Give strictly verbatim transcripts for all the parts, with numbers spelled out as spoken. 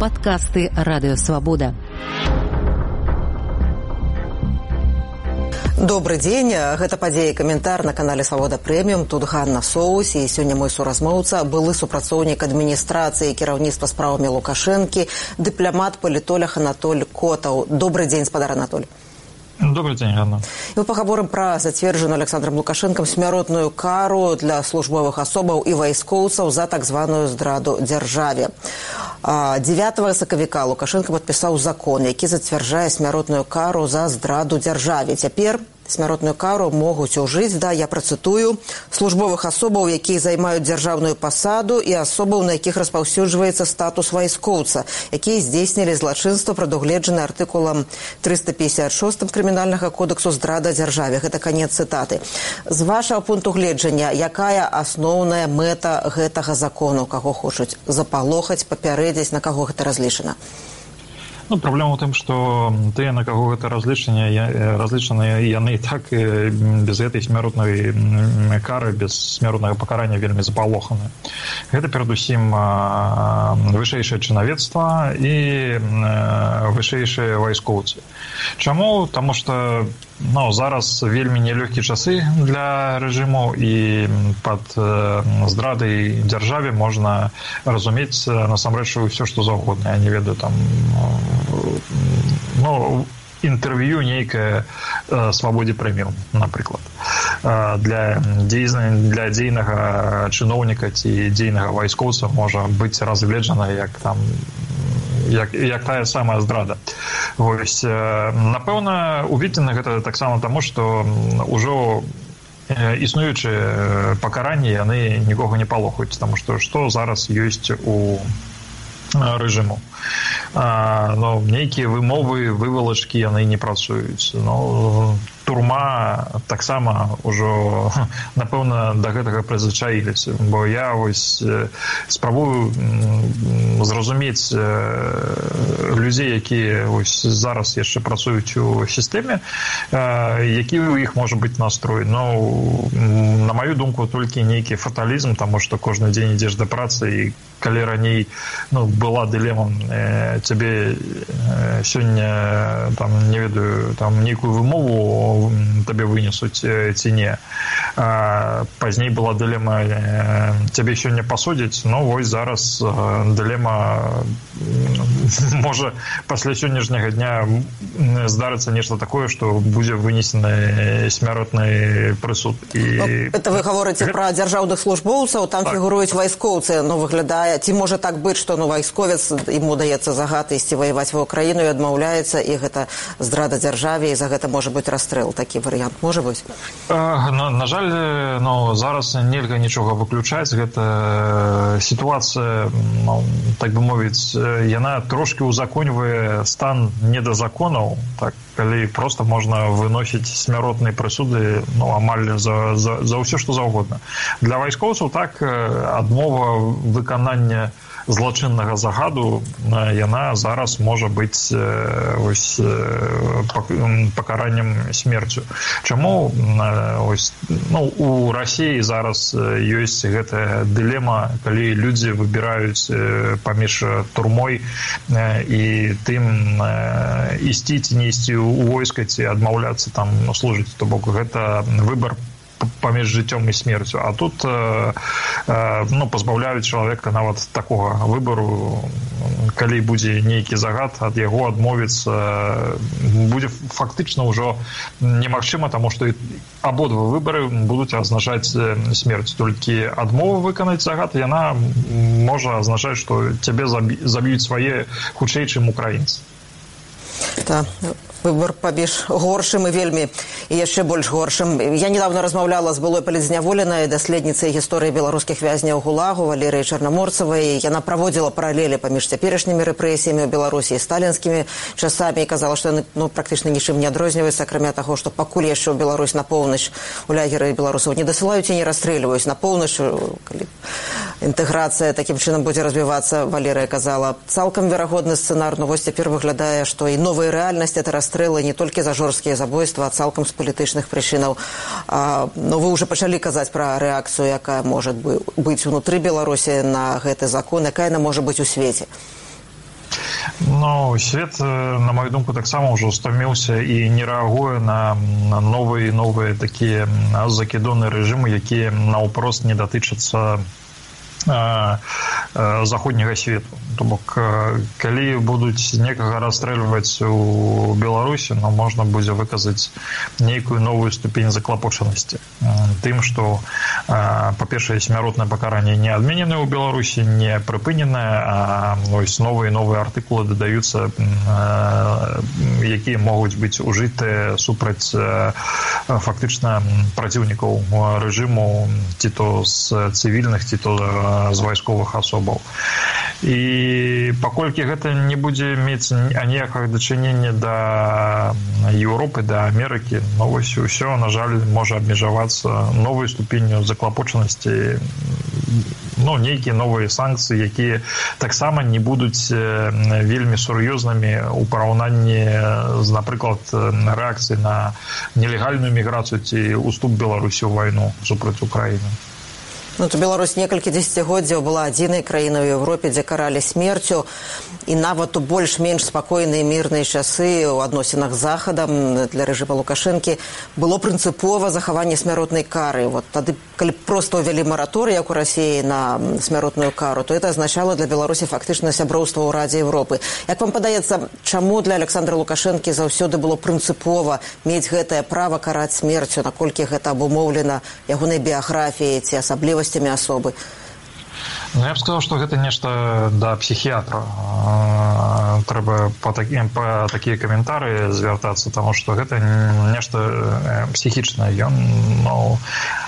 Падкасты Радыё Свабода. Добрый дзень, гэта падзея каментар на канале Свабода Прэміум. Тут Ганна Соус, і сёння мой суразмоўца, былы супрацоўнік адміністрацыі кіраўніцтва справамі Лукашэнкі, дыпламат, палітолог Анатоль Котаў. Добрый дзень, спадар Анатоль. Добрый день, Ганна. І мы пагаворым пра зацверджаную Александром Лукашэнкам смяротную кару для службовых асобаў і вайскоўцаў за так званую здраду дзяржаве. дзевятага сакавіка Лукашенко падпісаў закон, які зацвярджае смяротную кару за здраду дзяржаве. Цяпер смяротную кару могуць ужыць, да, я працытую, службовых асобаў, якія займаюць дзяржаўную пасаду, і асобаў, на якіх распаўсюджваецца статус вайскоўца, якія здзейснілі злачынства, прадугледжанае артыкулам трыста пятьдесят шесть крымінальнага кодексу здрада дзяржаве. Гэта канец цытаты. З вашага пункту гледжання, якая асноўная мэта гэтага закону, каго хочуць запалохаць, папярэдзіць, на каго гэта разлічана? Ну, праблема ў тым, што тыя, на каго гэта разлічаныя, разлічаныя, яны і так без гэтай смяротнай кары, без смяротнага пакарання вельмі запалоханы. Гэта перадусім вышэйшае чынавецтва і вышэйшыя вайскоўцы. Чаму? Таму што ну, зараз вельмі нелёгкія часы для рэжыму, і пад здрадай дзяржаве можна разумець насамрэч усё, што заўгодна. Я не ведаю, там ну, інтэрв'ю нейкае Свабодзе Прэміум, напрыклад. Для, для дзейнага чыноўніка ці дзейнага вайскоўца можа быць разгледжана як там Як, як тая самая здрада. Вось, напэўна, уведзена гэта таксама таму, што ўжо існуючыя пакаранні, яны нікога не палохаюць, таму што што зараз ёсць у рэжыму. А, ну, нейкія вымовы, вывалачкі, яны не працуюць. Ну, турма таксама ўжо, напэўна, да гэтага прызвычаіліся. Бо я вось спрабую зразумець людзей, якія вось зараз яшчэ працуюць у сістэме, які ў іх можа быць настрой. Ну, на маю думку, толькі нейкі фаталізм, таму што кожны дзень ідзеш да працы, і калі раней ну, была дылема, э, цябе э, сёння там, не ведаю, там нейкую вымову табе вынесуць э, ці не. А, пазней была дылема, э, цябе сёння пасудзяць, ну вось зараз э, дылема э, можа пасля сённяшняга дня здарыцца нешта такое, што будзе вынесены смяротны прысуд. І... Ну, это вы гаворыце Гэта... пра дзяржаўных службоўцаў, там так. Фігуруюць вайскоўцы, ну выглядае. Ці можа так быць, што ну, вайсковец, ему даецца загад ісці ваяваць ва ўкраіну і адмаўляецца, і гэта здрада дзяржаве, і за гэта можа быць расстрэл. Такі варыянт можа быць? На, на жаль, ну, зараз нельга нічога выключаць. Гэта сітуацыя, ну, так бы мовіць, яна трошки узаконьвае стан недазаконаў, так, калі проста можна выносіць смяротныя прысуды ну, амаль за, за, за ўсё, што заўгодна. Для вайскоўцаў так адмова выканання злачыннага загаду яна зараз можа быць ось, пакараннем смерцю. Чаму ось, ну, у Расіі зараз ёсць гэтая дылема, калі людзі выбіраюць паміж турмой і тым ісці ці не ісці у войска ці адмаўляцца там служыць, то бок гэта выбар паміж жыццём і смерцю. А тут э, э, ну, пазбаўляюць чалавека нават такога выбару, калі будзе нейкі загад, ад яго адмовіцца будзе фактычна ўжо немагчыма, таму што абодва выбары будуць азначаць смерць. Толькі адмова выканаць загад, яна можа азначаць, што цябе заб'юць свае хутчэй, чым украінцы. Так. Выбор паміж горшым і вельмі і яшчэ больш горшым. Я недавно размаўляла з былой палітзняволенай даследніцай гісторыі беларускіх вязняў ГУЛАГу Валерыяй Чарнаморцавай. Яна праводзіла паралелі паміж цяперашнімі рэпрэсіямі ў Беларусі і сталінскімі часамі і казала, што яны ну, практычна нічым не адрозніваюцца, акрамя таго, што пакуль яшчэ ў Беларусь на поўнач у лагеры беларусаў не дасылаюць і не расстрэльваюць. На поўнач, калі інтэграцыя такім чынам будзе развівацца, Валерыя казала, цалкам верагодны сцэнар, но вось цяпер выглядае, што і новая рэальнасць это расстрэлы не толькі за жорсткія забойства, а цалкам з палітычных прычынаў. А, но вы ўжо пачалі казаць пра рэакцыю, якая можа быць унутры Беларусі на гэты закон, якая яна можа быць у свеце. Ну, свет, на мою думку, таксама ўжо стаміўся і не рэагуе на новыя і новыя такія закідоны рэжымы, якія наўпрост не датычацца заходняга свету. То бок, калі будуць некага расстрэльваць у Беларусі, ну, можна будзе выказаць нейкую новую ступень заклапочанасці тым, што, па-першае, смяротнае пакаранне не адмененае ў Беларусі, не прыпыненае, а ось новыя і новыя артыкулы дадаюцца, якія могуць быць ужытыя супраць фактычна праціўнікаў рэжыму, ці то з цывільных, ці то з вайсковых асобаў. І паколькі гэта не будзе мець аніякага дачынення да Еўропы, да Амерыкі, ну вось усё, на жаль, можа абмежавацца новай ступенню заклапочанасці, ну, нейкія новыя санкцыі, якія таксама не будуць вельмі сур'ёзнымі ў параўнанні з, напрыклад, рэакцыяй на нелегальную міграцыю ці ўступ Беларусі ў вайну супраць Украіны. Ну, то Беларусь некалькі дзесяцігоддзяў была адзінай краінай у Еўропе, дзе каралі смерцю, і нават у больш-менш спакойныя мірныя часы ў адносінах з Захадам для рэжыма Лукашэнкі было прынцыпова захаванне смяротнай кары. Вот тады, калі проста ўвялі мараторый, як у Расіі, на смяротную кару, то это азначало для Беларусі фактычна сяброўства ў Радзе Еўропы. Як вам падаецца, чаму для Александра Лукашэнкі заўсёды было прынцыпова мець гэтае права караць смерцю, наколькі гэта абумоўлена ягонай біяграфіяй ці асабліва особы? Ну, я б сказаў, што гэта нешта да псіхіятра. Трэба па такія, па такія каментары звяртацца, таму што гэта нешта псіхічнае. Ён, ну,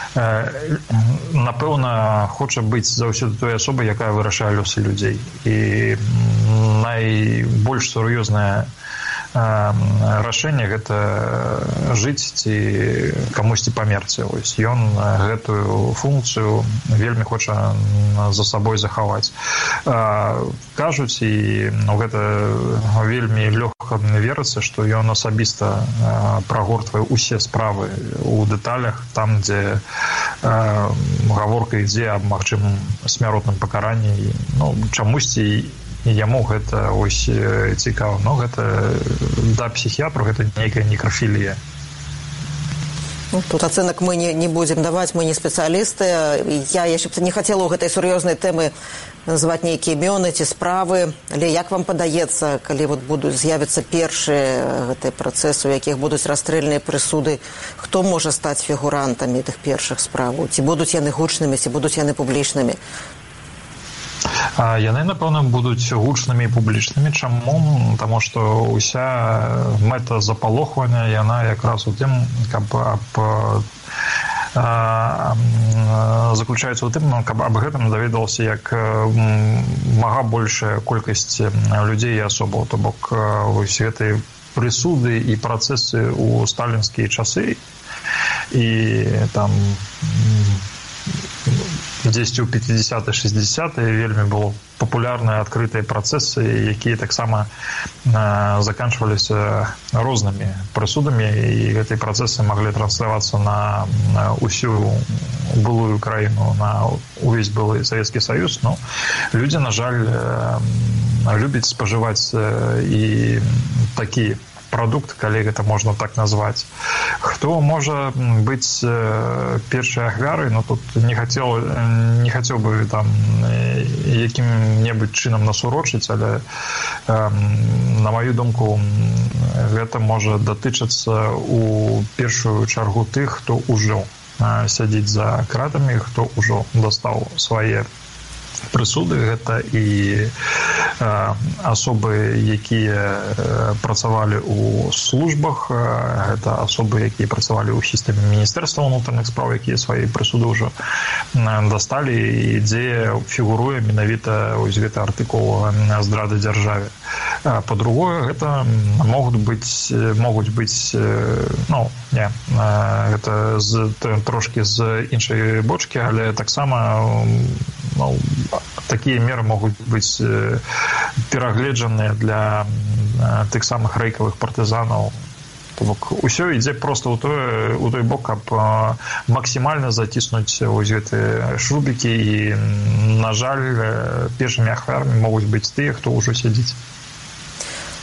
напэўна, хоча быць заўсёды той асобай, якая вырашае лёсы людзей. І найбольш сур'ёзнае рашэнне гэта жыць ці камусьці памерці. Ось ён гэтую функцыю вельмі хоча за сабой захаваць. Кажуць, і ну, гэта вельмі лёгка верыцца, што ён асабіста прагортвае ўсе справы ў дэталях, там, дзе гаворка ідзе аб магчымым смяротным пакаранні. Ну, чамусьці і яму гэта ось цікава. Но гэта да псіхіятру гэта нейкая некрафілія. Ну, тут ацэнак мы не, не будзем даваць, мы не спецыялісты. Я яшчэ не хацела ў гэтай сур'ёзнай тэмы называць нейкія імёны ці справы, але як вам падаецца, калі вот будуць з'явіцца першыя гэтыя працэсы, у якіх будуць расстрэльныя прысуды, хто можа стаць фігурантамі тых першых справаў? Ці будуць яны гучнымі, ці будуць яны публічнымі? А яны, напэўна, будуць гучнымі і публічнымі. Чаму? Таму што ўся мэта запалохвання, яна якраз у тым, каб аб заключаецца ў тым, каб аб гэтым даведалася як мага большая колькасць людзей і асобаў. То бок вось гэтай прысуды і працэсы ў сталінскія часы і там дзесьці ў пяцідзясятыя шэсцідзясятыя вельмі было папулярныя адкрытыя працэсы, якія таксама заканчваліся рознымі прысудамі, і гэтыя працэсы маглі транслявацца на ўсю былую краіну, на увесь былы Савецкі Саюз. Но людзі, на жаль, любяць спажываць і такі прадукт, калі гэта можна так назваць. Хто можа быць першай ахвярай, но тут не хацеў, не хацеў бы там якім-небудзь чынам насурочыць, але на маю думку гэта можа датычацца у першую чаргу тых, хто ўжо сядзіць за кратамі, хто ўжо дастаў свае прысуды. Гэта і асобы, якія працавалі ў службах, гэта асобы, якія працавалі ў сістэме Міністэрства ўнутраных спраў, якія свае прысуды ўжо дасталі, і дзе фігуруе менавіта вось гэты артыкул здрады дзяржаве. Па-другое, гэта могуць быць, могуць быць, ну, не, гэта з, трошкі з іншай бочкі, але таксама, ну, такія меры могуць быць перагледжаныя для тых самых рэйкавых партызанаў. То бок усё ідзе проста ў той, у той бок, каб максімальна заціснуць вось гэтыя шрубікі, і, на жаль, першымі ахвярамі могуць быць тыя, хто ўжо сядзіць.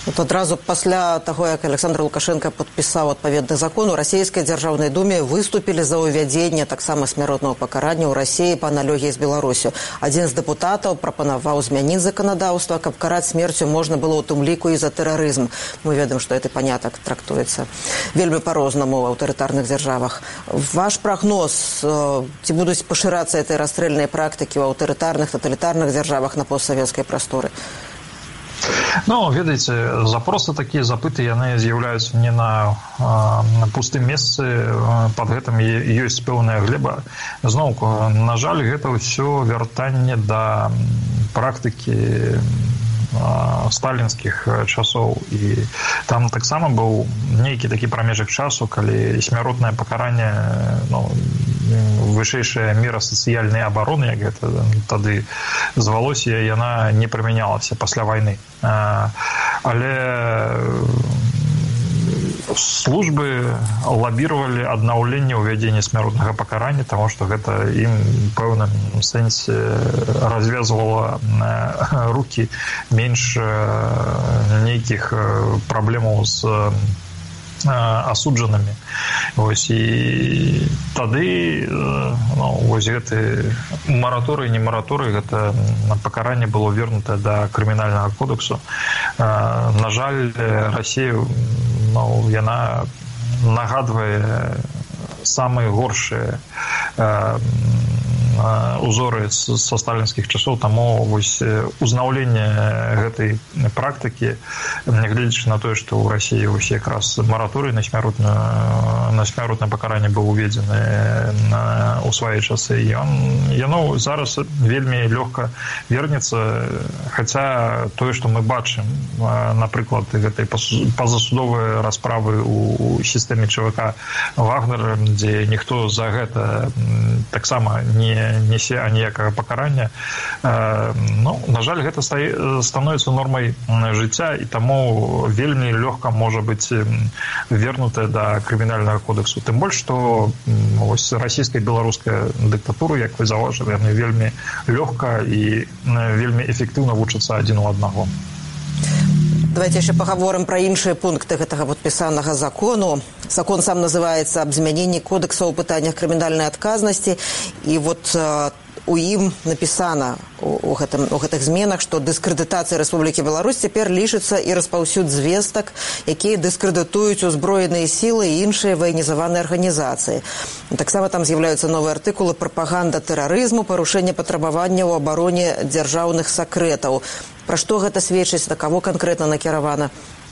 Вот адразу пасля таго, як Александр Лукашенко падпісаў адпаведны закон, у расійскай дзяржаўнай думе выступілі за ўвядзенне таксама смяротнага пакарання ў Расіі па аналогіі з Беларусю. Адзін з дэпутатаў прапанаваў змяніць заканадаўства, каб караць смерцю можна было ў тым ліку і за тэрарызм. Мы ведаем, што гэты панятак трактуецца вельмі па-рознаму ў аўтарытарных дзяржавах. Ваш прагноз, ці будуць пашырацца этой расстрэльнай практыкі ў аўтарытарных, таталітарных дзяржавах на постсавецкай прасторы? Ну, ведаеце, запросы такія запыты, яны з'яўляюцца не на, на пустым месцы, пад гэтым ёсць пэўная глеба. Зноўку, на жаль, гэта ўсё вяртанне да практыкі сталінскіх часоў, і там таксама быў нейкі такі прамежак часу, калі смяротнае пакаранне, ну, вышэйшая мера сацыяльнай абароны, як гэта тады звалося, яна не прымянялася пасля вайны. Але службы лабіравалі аднаўленне ўвядзення смяротнага пакарання, таму што гэта ім у пэўным сэнсе развязвала рукі, менш нейкіх праблемаў з асуджанымі. Вось, і тады, ну, вось гэты мараторый, не мараторый, гэта пакаранне было вернутае да крымінальнага кодексу. На жаль, Расія, ну, яна нагадвае самыя горшыя узоры са сталінскіх часоў, таму вось узнаўленне гэтай практыкі, нягледзячы на тое, што ў Расіі вось якраз мараторый на смяротнае на смяротнае пакаранне быў уведзены ў свае часы, ён яно зараз вельмі лёгка вернецца, хаця тое, што мы бачым, напрыклад, гэтай пазасудовыя расправы ў сістэме ЧВК Вагнер, дзе ніхто за гэта таксама не несе аніякага пакарання. Ну, на жаль, гэта становіцца нормай жыцця, і таму вельмі лёгка можа быць вернутая да крымінальнага кодексу. Тым больш, што ось расійская і беларуская дыктатура, як вы заўважылі, яны вельмі лёгка і вельмі эфектыўна вучацца адзін у аднаго. Давайте яшчэ паговорым пра іншыя пункты гэтага падпісанага закону. Закон сам называецца «Аб змяненні кодекса ў пытаннях крымінальнай адказнасці». І вот у ім напісана у, гэтым, у гэтых зменах, што дыскрэдытацыя Рэспублікі Беларусь цяпер лічыцца і распаўсюд звестак, якія дыскрэдытуюць узброеныя сілы і іншыя ваенізаваныя арганізацыі. Таксама там з'яўляюцца новыя артыкулы «Прапаганда тэрарызму», «Парушэнне патрабавання ў абароне дзяржаўных сакрэтаў». Пра што гэта сведчыць, на каго канкрэтна накіравана?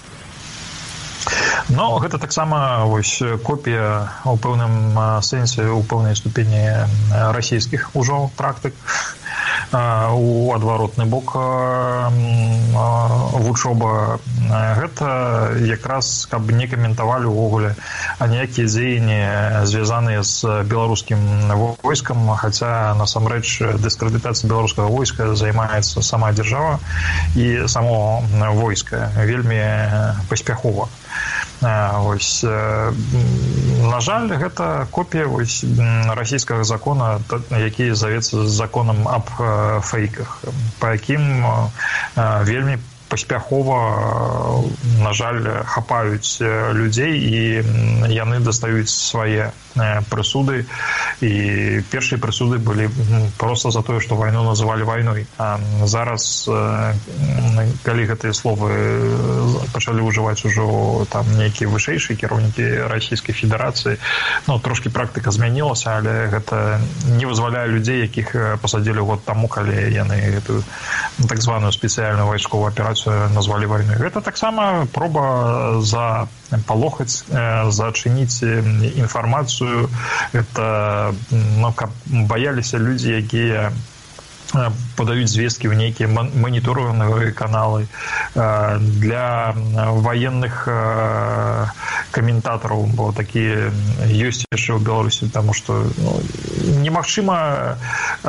Ну, гэта таксама вось копія у пэўным сэнсе, у пэўнай ступені расійскіх ужо практык. У адваротны бок вучоба. Гэта якраз, каб не каментавалі ўвогуле аніякія дзеянні, звязаныя з беларускім войскам, хаця насамрэч дыскрэдытацыя беларускага войска займаецца сама дзяржава і само войска вельмі паспяхова. Ось, на жаль, гэта копія ось расійскага закона, які завецца законам аб фейках, па якім вельмі паспяхова, на жаль, хапаюць людзей і яны дастаюць свае прысуды. І першыя прысуды былі проста за тое, што вайну называлі вайной. А зараз, калі гэтыя словы пачалі ўжываць ужо там нейкія вышэйшыя кіраўнікі Расійскай Федэрацыі, ну, трошкі практыка змянілася, але гэта не вызваляе людзей, якіх пасадзілі год таму, калі яны гэтую так званую спецыяльную вайсковую аперацыю назвалі вайной. Гэта таксама проба запалохаць, зачыніць інфармацыю. Это, ну, каб баяліся людзі, якія падаюць звесткі ў нейкія маніторынгавыя каналы. Для ваенных каментатараў, бо такія ёсць яшчэ ў Беларусі, таму што, ну, немагчыма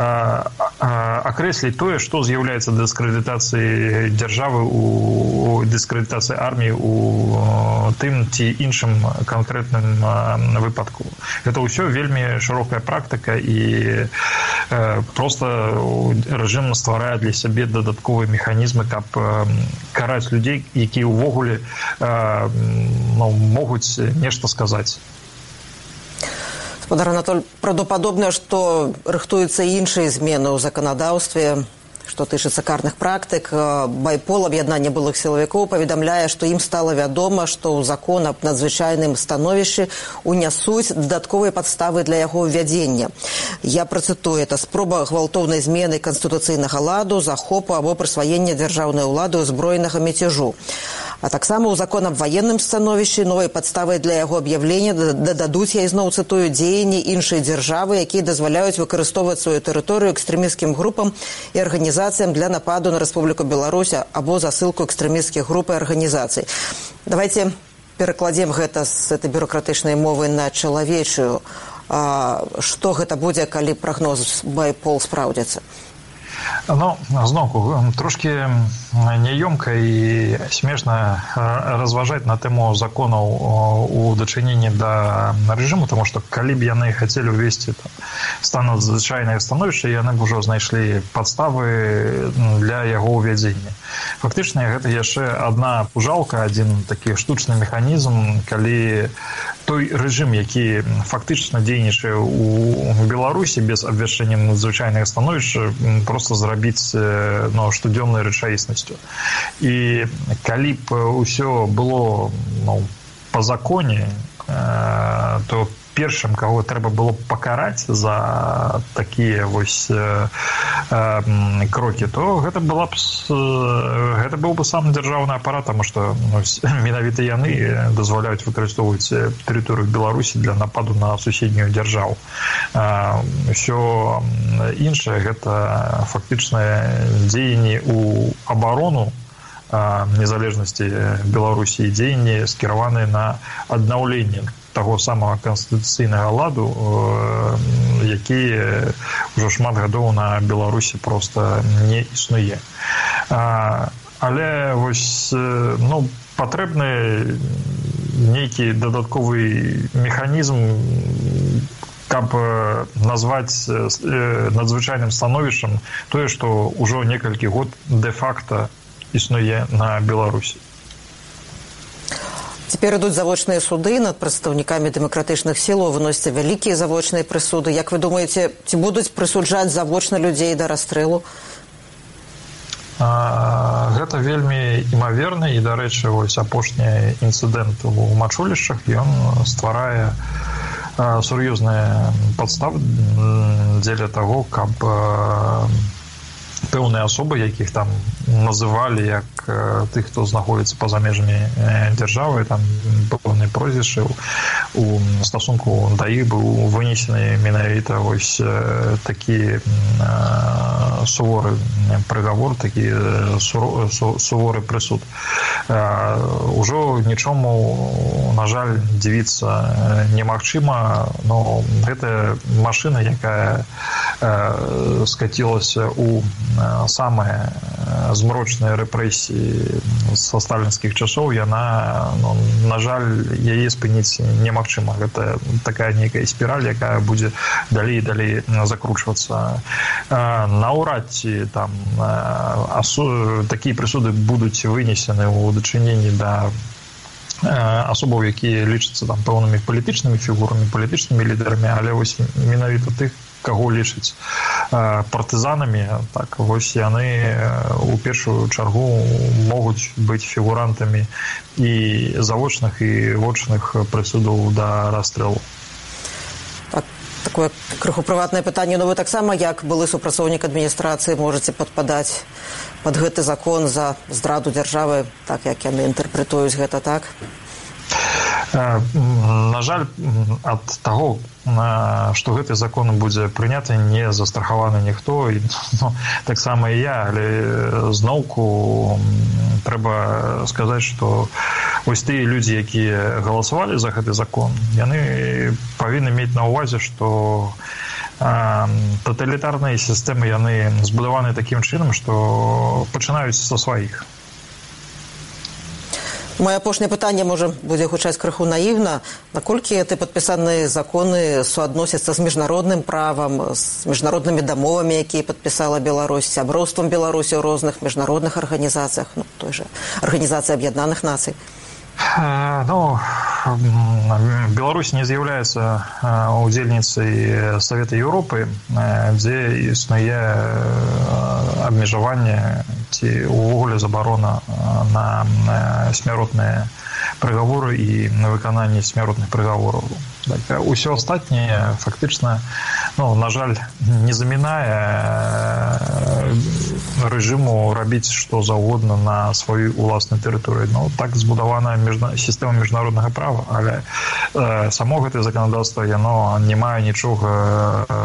акрэсліць тое, што з'яўляецца дыскрэдытацыяй дзяржавы, у дыскрэдытацыі арміі у тым ці іншым канкрэтным выпадку. Гэта ўсё вельмі шырокая практыка, і проста рэжым стварае для сябе дадатковыя механізмы, каб караць людзей, якія ўвогуле ну, могуць нешта сказаць. Гаспадар Анатоль, правдападобна, што рыхтуюцца іншыя змены ў заканадаўстве, што тычыцца карных практык. Байпол, аб'яднанне былых сілавікоў, паведамляе, што ім стала вядома, што ў закон аб надзвычайным становішчы унясуць дадатковыя падставы для яго ўвядзення. Я працытую, это спроба гвалтоўнай змены канстытуцыйнага ладу, захопу або прысваення дзяржаўнай улады ўзброенага мяцежу. А таксама ў закон аб ваенным становішчы новай падставай для яго аб'яўлення дададуць, я ізноў цытую, дзеянні іншай дзяржавы, якія дазваляюць выкарыстоўваць сваю тэрыторыю экстрэмісцкім групам і арганізацыям для нападу на Рэспубліку Беларусь або засылку экстрэмісцкіх груп і арганізацый. Давайте перакладзем гэта з этой бюрократычнай мовы на чалавечую. Што гэта будзе, калі прагноз Байпол спраўдзіцца? Ну, зноўку, трошки няёмка і смешна разважаць на тэму законаў у дачыненні да рэжыму, тому што калі б яны хацелі ўвесці стан надзвычайнага становішча, яны б ужо знайшлі падставы для яго ўвядзення. Фактычна, гэта яшчэ адна пужалка, адзін такі штучны механізм, калі той рэжым, які фактычна дзейнічае ў Беларусі без абвяшчэння надзвычайнага становішча, просто зрабіць ну, штодзённай рэчаіснасцю. І калі б усё было ну, па законе, то першым, каго трэба было пакараць за такія вось э, э, крокі, то гэта была б гэта быў бы сам дзяржаўны апарат, таму што ну, менавіта яны дазваляюць выкарыстоўваць тэрыторыю Беларусі для нападу на суседнюю дзяржаву. Э, усё іншае гэта фактычнае дзеянні ў абарону э, незалежнасці Беларусі, і дзеянні скіраваныя на аднаўленне таго самага канстытуцыйнага ладу, які ўжо шмат гадоў на Беларусі проста не існуе. Але вось ну, патрэбны нейкі дадатковы механізм, каб назваць надзвычайным становішчам тое, што ўжо некалькі год дэ-факта існуе на Беларусі. Цяпер ідуць завочныя суды над прадстаўнікамі дэмакратычных сілаў, выносяцца вялікія завочныя прысуды. Як вы думаеце, ці будуць прысуджаць завочна людзей да расстрэлу? А, гэта вельмі імаверна, і, дарэчы, вось апошні інцыдэнт у Мачулішчах, ён стварае а, сур'ёзныя падставы дзеля таго, каб а, пэўныя асобы, якіх там называлі як тых, хто знаходзіцца па-за межамі дзяржавы, там пэўныя прозвішчы у стасунку да іх быў вынесены менавіта вось такі суворы прыгавор, такі суворы прысуд. Ужо нічому, на жаль, дзівіцца немагчыма, но гэта машына, якая скацілася ў самыя змрочныя рэпрэсіі са сталінскіх часоў, яна, ну, на жаль, яе спыніць немагчыма. Гэта такая нейкая спіраль, якая будзе далей і далей закручвацца. Наўрад ці там асу... такія прысуды будуць вынесены ў дачыненні да асобаў, якія лічацца там пэўнымі палітычнымі фігурамі, палітычнымі лідарамі, але вось менавіта тых, каго лічаць партызанамі, так вось яны у першую чаргу могуць быць фігурантамі і завочных і вочных прысудаў да расстрэлу. Так, такое крыху прыватнае пытанне, но вы таксама, як былы супрацоўнік адміністрацыі, можаце падпадаць пад гэты закон за здраду дзяржавы, так як яны інтэрпрэтуюць гэта, так? На жаль, ад таго, што гэты закон будзе прыняты, не застрахаваны ніхто, і, ну, таксама і я, але зноўку трэба сказаць, што вось тыя людзі, якія галасавалі за гэты закон, яны павінны мець на ўвазе, што Таталітарныя сістэмы, яны збудаваны такім чынам, што пачынаюць са сваіх. Моє апошняе пытанне, можа, будзе гучаць крыху наіўна. Наколькі ты падпісаныя законы суадносяцца з міжнародным правам, з міжнароднымі дамовамі, якія падпісала Беларусь, сяброўствам Беларусі ў розных міжнародных арганізацыях, ну, той же Арганізацыі Аб'яднаных Нацый? Ну, Беларусь не з'яўляецца удзельніцай Савета Еўропы, дзе існуе абмежаванне ці увогуле забарона на смяротныя прыгаворы і на выкананне смяротных прыгавораў. Так, усё астатняе фактычна, ну, на жаль, не замінае рэжыму рабіць што заўгодна на сваёй уласнай тэрыторыі. Ну, так збудавана міжна... сістэма міжнароднага права, але э, само гэтае заканадаўства, яно не мае нічога э,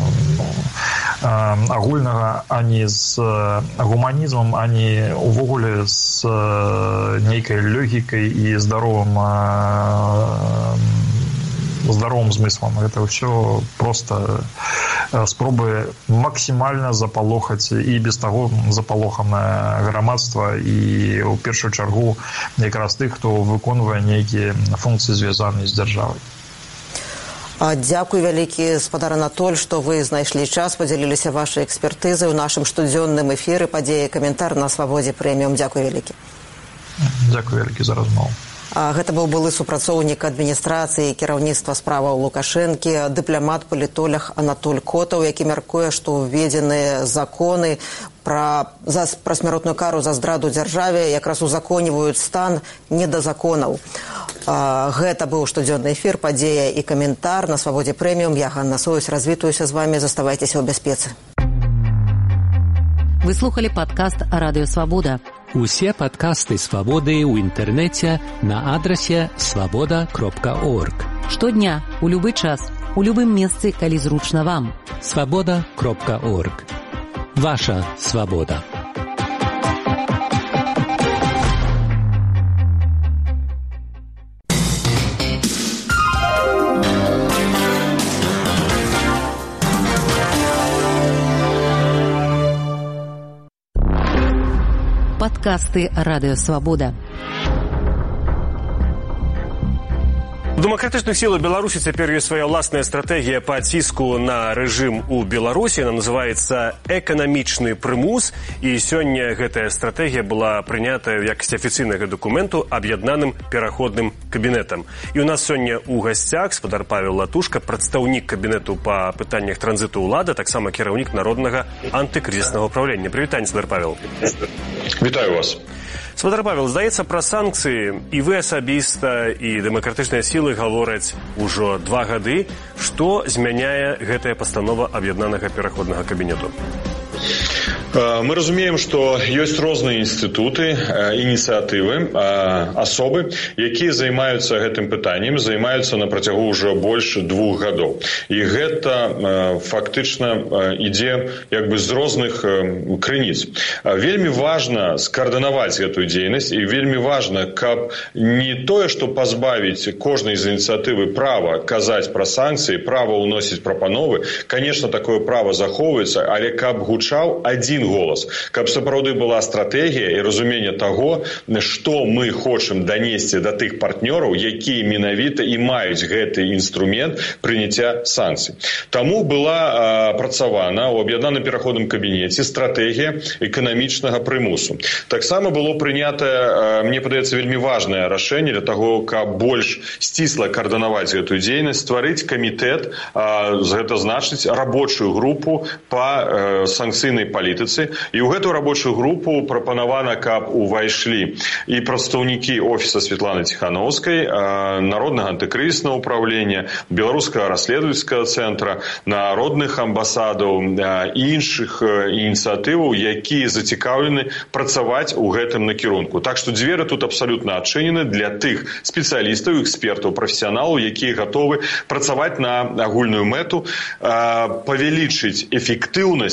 э, агульнага ані з гуманізмам, ані увогуле з э, нейкай логікай і здаровым э, здаровым змыслам. Гэта ўсё проста спробы максімальна запалохаць і без таго запалоханае грамадства і ў першую чаргу якраз тых, хто выконвае нейкія функцыі, звязаныя з дзяржавай. Дзякуй вялікі, спадар Анатоль, што вы знайшлі час, падзяліліся вашай экспертызай у нашым штодзённым эфіры «Падзеі каментар» на Свабодзе прэміум. Дзякуй вялікі. Дзякуй вялікі за размову. Гэта быў былы супрацоўнік адміністрацыі і кіраўніцтва справаў Лукашэнкі, дыпламат, палітолог Анатоль Котаў, які мяркуе, што ўведзеныя законы пра, за, пра смяротную кару за здраду дзяржаве якраз узаконіваюць стан не да законаў. Гэта быў штодзённы эфір «Падзея і каментар» на Свабодзе прэміум. Я, Ганна Союз, развітваюся з вамі. Заставайцеся ў бяспецы. Вы слухали падкаст «Радыё Свабода». Усе падкасты «Свабоды» ў інтэрнэце на адрасе свабода кропка орг. Штодня, у любы час, у любым месцы, калі зручна вам. свабода кропка орг. Ваша свабода. Подкасты «Радио Свобода». У дэмакратычных сілах Беларусі цяпер ёсць свая ўласная стратэгія па ціску на рэжым у Беларусі. Яна называецца «Эканамічны прымус». І сёння гэтая стратэгія была прынятая ў якасці афіцыйнага дакументу аб'яднаным пераходным кабінетам. І ў нас сёння ў гасцях спадар Павел Латушка, прадстаўнік кабінету па пытаннях транзіту ўлады, таксама кіраўнік народнага антыкрызіснага ўпраўлення. Прывітанне, спадар Павел. Вітаю вас. Спадар Павел, здаецца, пра санкцыі і вы асабіста, і дэмакратычныя сілы гавораць ужо два гады. Што змяняе гэтая пастанова аб'яднанага пераходнага кабінету? Мы разумеем, што ёсць розныя інстытуты, ініцыятывы, асобы, якія займаюцца гэтым пытаннем, займаюцца на працягу ўжо больш двух гадоў. І гэта фактычна ідзе як бы з розных крыніц. Вельмі важна скаардынаваць гэтую дзейнасць, і вельмі важна, каб не тое, што пазбавіць кожнай з ініцыятывы права казаць пра санкцыі, права ўносіць прапановы, конечно, такое права захоўваецца, але каб гучаў адзін голас, каб сапраўды была стратэгія і разуменне таго, што мы хочам данесці да тых партнёраў, якія менавіта і маюць гэты інструмент прыняцця санкцый. Таму была апрацавана ў аб'яднаным пераходным кабінеце стратэгія эканамічнага прымусу. Таксама было прынятае, мне падаецца, вельмі важнае рашэнне для таго, каб больш сцісла каардынаваць гэтую дзейнасць, стварыць камітэт, гэта значыць рабочую групу па санкцыйнай палітыцы. І ў гэтую рабочую групу прапанавана, каб увайшлі і прадстаўнікі офіса Светланы Ціхановскай, Народнага антыкрызіснага ўпраўлення, Беларускага расследавальскага цэнтра, народных амбасадаў і іншых ініцыятываў, якія зацікаўлены працаваць у гэтым накірунку. Так што дзверы тут абсалютна адчынены для тых спецыялістаў, экспертаў, прафесіяналаў, якія гатовы працаваць на агульную мэту, павялічыць эфектыўнасць санкцыйнай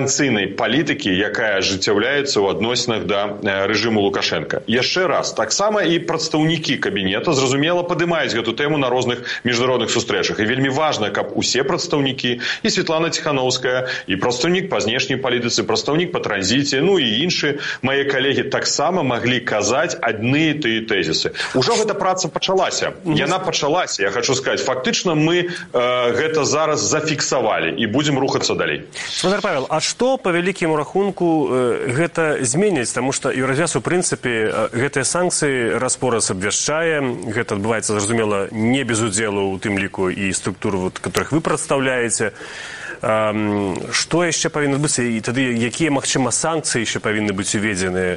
санкцыйнай палітыкі, якая ажыццяўляецца ў адносінах да рэжыму Лукашенка. Яшчэ раз, таксама і прадстаўнікі кабінета, зразумела, падымаюць гэту тэму на розных міжнародных сустрэчах. І вельмі важна, каб усе прадстаўнікі, і Светлана Ціхановская, і прадстаўнік па знешняй палітыцы, прадстаўнік па транзіце, ну і іншыя мае калегі таксама маглі казаць адны і тыя тэзісы. Ужо гэта праца пачалася. Яна пачалася, я хочу сказаць. Фактычна мы э, гэта зараз зафіксавалі і будзем рухацца далей. Спадар Павел, а што па вялікім рахунку э, гэта зменіць? Таму што Еўразвяз, у прынцыпе, э, гэтыя санкцыі распораз абвяшчае. Гэта адбываецца, зразумела, не без удзелу, у тым ліку і структур, вот, которых вы прадстаўляеце. Што яшчэ павінна быць, і тады якія, магчыма, санкцыі яшчэ павінны быць уведзеныя?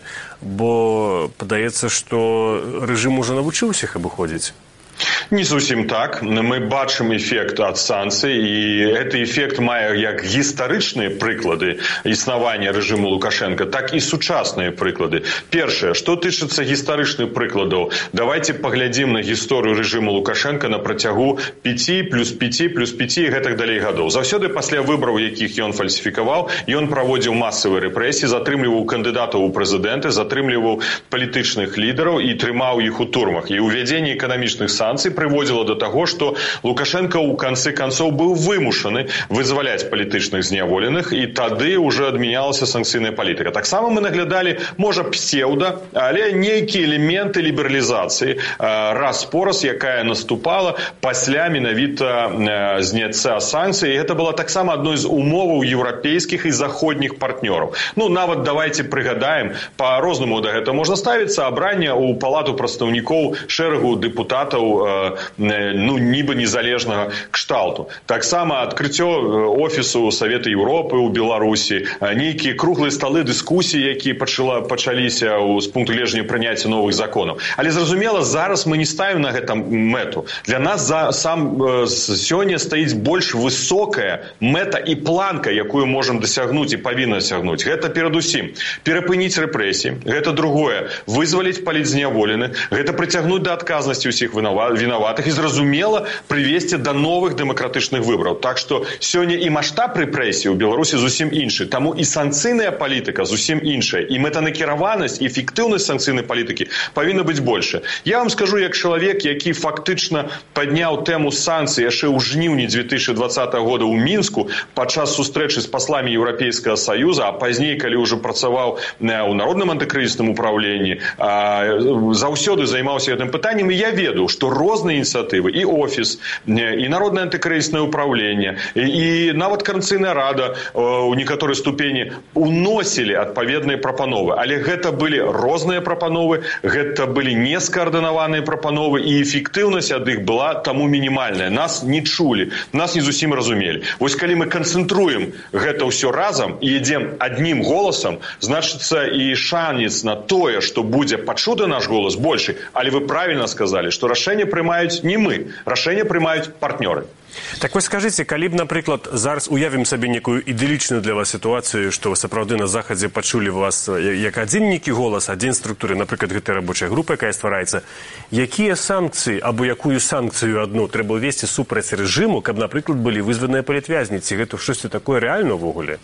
Бо падаецца, што рэжым ужо навучыўся іх абыходзіць. Не зусім так. Мы бачым эфект ад санкцый, і гэты эфект мае як гістарычныя прыклады існавання рэжыму Лукашенка, так і сучасныя прыклады. Першае, што тычыцца гістарычных прыкладаў, давайте паглядзім на гісторыю рэжыму Лукашенка на працягу пяці плюс пяці плюс пяці і гэтак далей гадоў. Заўсёды пасля выбараў, якіх ён фальсіфікаваў, ён праводзіў масавыя рэпрэсіі, затрымліваў кандыдатаў у прэзідэнты, затрымліваў палітычных лідараў і трымаў іх у турмах. І ўвядзенне эканамічных санкцый приводило до того, что Лукашенко у конце концов был вымушаны вызволяць палітычных зняволеных, і тады уже адмянялася санкцыйная палітыка. Так само мы наглядали, можа, псеўда, але нейкія элементы лібералізацыі раз-пораз, якая наступала пасля менавіта зняцця санкцый. І гэта была таксама адной з умоваў еўрапейскіх і заходніх партнёраў. Ну, нават давайте прыгадаем, по-рознаму да гэта можна ставіцца, абранне ў палату прадстаўнікоў шэрагу дэпутатаў ну, нібы незалежнага кшталту. Таксама адкрыццё офісу Савета Еўропы ў Беларусі, нейкія круглыя сталы дыскусіі, якія пачала, пачаліся з пункту гледжання прыняцця новых законаў. Але, зразумела, зараз мы не ставім на гэта мэту. Для нас за, сам сёння стаіць больш высокая мэта і планка, якую можам дасягнуць і павінна дасягнуць. Гэта перадусім перапыніць рэпрэсіі, гэта другое, вызваліць палітзняволеных, гэта прыцягнуць да адказнасці ўсіх вінаватых і, зразумела, прывесці да новых дэмакратычных выбараў. Так што сёння і маштаб рэпрэсій у Беларусі зусім іншы. Таму і санкцыйная палітыка зусім іншая. І мэтанакіраванасць, і эфектыўнасць санкцыйнай палітыкі павінна быць больше. Я вам скажу, як чалавек, які фактычна падняў тэму санкцый яшчэ ў жніўні две тысячи двадцатого года ў Мінску падчас сустрэчы з пасламі Еўрапейскага Саюза, а пазней, калі ўжо працаваў ў Народным антыкрызісным управленні, заўсёды займаўся гэтым пытаннем, і я ведаю, што розныя ініцыятывы, і офіс, і Народнае антыкрызіснае ўпраўленне, і нават Коордынацыйная рада у некаторай ступені уносілі адпаведныя прапановы. Але гэта былі розныя прапановы, гэта былі нескаардынаваныя прапановы, і эфектыўнасць ад іх была таму мінімальная. Нас не чулі, нас не зусім разумелі. Вось калі мы канцэнтруем гэта ўсё разам і ідзем аднім голасам, значыцца і шанец на тое, што будзе пачуты наш голас большы. Але вы правільна сказалі, што рашэнне прымаюць не мы, рашэнне прымаюць партнёры. Так вось скажыце, калі б, напрыклад, зараз уявім сабе некую ідылічную для вас сітуацыю, што вы сапраўды на захадзе пачулі вас як адзін нейкі голас, адзін структуры, напрыклад, гэтая рабочая група, якая ствараецца, якія санкцыі або якую санкцыю адну трэба ўвесці супраць рэжыму, каб, напрыклад, былі вызваныя палітвязні? Ці гэта штосьці такое рэальна ўвогуле?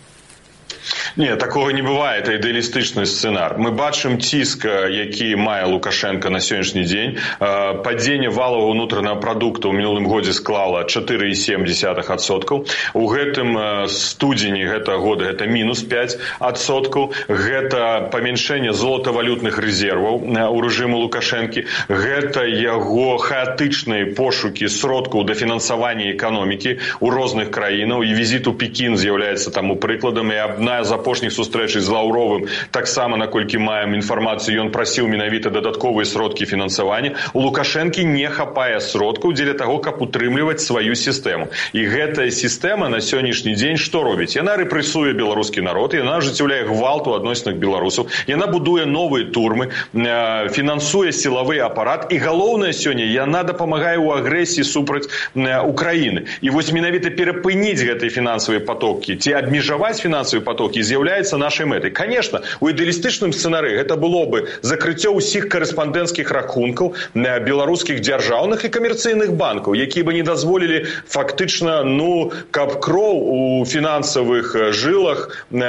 Не, такого не бывае, это ідэалістычны сцэнар. Мы бачым ціск, які мае Лукашенко на сённяшні дзень. Падзенне валового ўнутранага прадукту ў мінулым годзе склала чатыры і сем дзесятых адсоткаў. У гэтым студзені гэтага года гэта мінус пяць адсоткаў. Гэта памяншэнне золатавалютных рэзерваў у рэжыму Лукашэнкі. Гэта яго хаатычныя пошукі сродкаў да фінансавання эканомікі ў розных краінаў. І візіт у Пекін з'яўляецца таму прыкладам. І адна з апошніх сустрэчай з Лаўровым, таксама, наколькі маем інфармацыю, ён прасіў менавіта дадатковыя сродкі фінансавання. У Лукашэнкі не хапае сродкаў дзеля таго, каб утрымліваць сваю сістэму. І гэтая сістэма на сённяшні дзень што робіць? Яна рэпрэсуе беларускі народ, яна ажыццяўляе гвалт у адносінах беларусаў, яна будуе новыя турмы, фінансуе сілавы апарат, і галоўнае сёння, яна дапамагае ў агрэсіі супраць Украіны. І вось менавіта перапыніць гэтыя фінансавыя патокі, ці абмежаваць фінансавыя патокі, з з'яўляецца нашай мэтай. Конечно, у ідэалістычным сцэнарыі гэта было бы закрыццё ўсіх корэспандэнцкіх рахункаў беларускіх дзяржаўных і камерцыйных банкаў, якія бы не дазволілі фактычна, ну, каб кроў у фінансавых жылах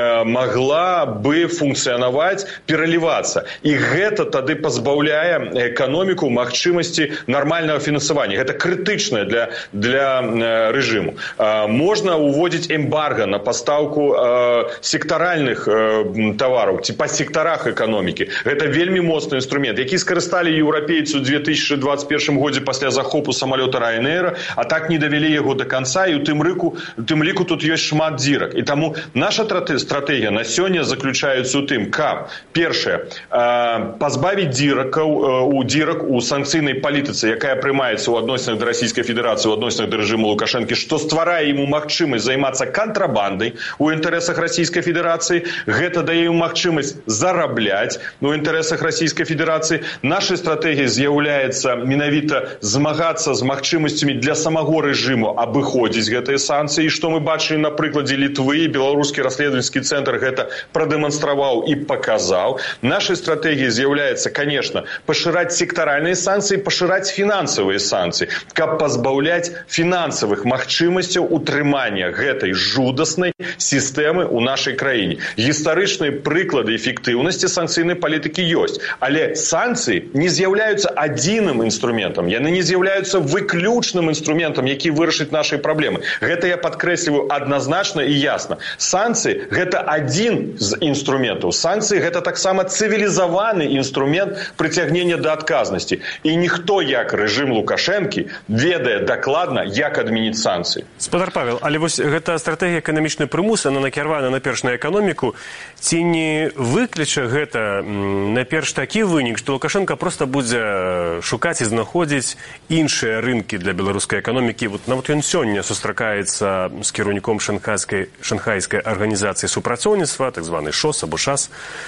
могла бы функцыянаваць, пералівацца. І гэта тады пазбаўляе эканоміку магчымасці нармальнага фінансавання. Гэта крытычна для, для рэжыму. Можна уводзіць эмбарго на пастаўку сектаральных тавараў, ці па сектарах эканомікі. Гэта вельмі моцны інструмент, які скарысталі еўрапейцы ў две тысячы дваццаць першым годзе пасля захопу самалёта Ryanair, а так не давялі яго до конца, і у тым рыку, у тым ліку тут ёсць шмат дзірак. І таму наша стратэгія на сёння заключаецца ў тым, каб, першае, пазбавіць дзіракаў у дзірак у санкцыйнай палітыцы, якая прымаецца ў адносінах да Расійскай Федэрацыі, у адносінах да рэжыму Лукашэнкі, што стварае яму магчымасць займацца кантрабандай у інтарэсах Расійскай Федэрацыі. Гэта дае ему магчымасць зарабляць у інтарэсах Расійскай Федэрацыі. Нашай стратэгіяй з'яўляецца менавіта змагацца з магчымасцямі для самого рэжыму абыходзіць гэтыя санкцыі. І што мы бачылі на прыкладзе Літвы, беларускі расследавальскі цэнтр гэта прадэманстраваў і паказаў. Нашай стратэгіяй з'яўляецца, конечно, пашыраць сектаральныя санкцыі, пашыраць фінансавыя санкцыі, каб пазбаўляць фінансавых магчымасцяў утрымання гэтай жудаснай сістэмы ў нашай краіне. Гістарычныя прыклады эфектыўнасці санкцыйнай палітыкі ёсць, але санкцыі не з'яўляюцца адзіным інструментам, яны не з'яўляюцца выключным інструментам, які вырашыць нашай праблемы. Гэта я падкрэсліваю адназначна і ясна. Санкцыі – гэта адзін з інструментаў. Санкцыі – гэта таксама цывілізаваны інструмент прыцягнення да адказнасці. І ніхто, як рэжым Лукашэнкі, ведае дакладна, як адмяніць санкцыі. Спадар Павел, але вось гэта стратэгія эканамічнай прымусы, она накіравана наперш на эканоміку. Ці не выкліча гэта наперш такі вынік, што Лукашенко проста будзе шукаць і знаходзіць іншыя рынкі для беларускай эканомікі. Вот нават ён сёння сустракаецца з кіраўніком шанхайскай, шанхайскай арганізацыі супрацоўніцтва, так званы ШОС або ШАС.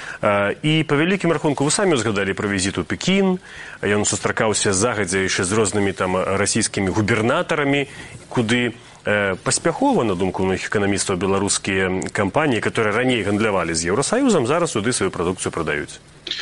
І па вялікім рахунку вы самі узгадалі пра візіт у Пекін. Ён сустракаўся загадзя яшчэ з рознымі там расійскімі губернатарамі, куды паспяхова, на думку многіх эканамістаў, беларускія кампаніі, которые раней гандлявалі з Еўросаюзам, зараз сюды сваю прадукцыю прадаюць.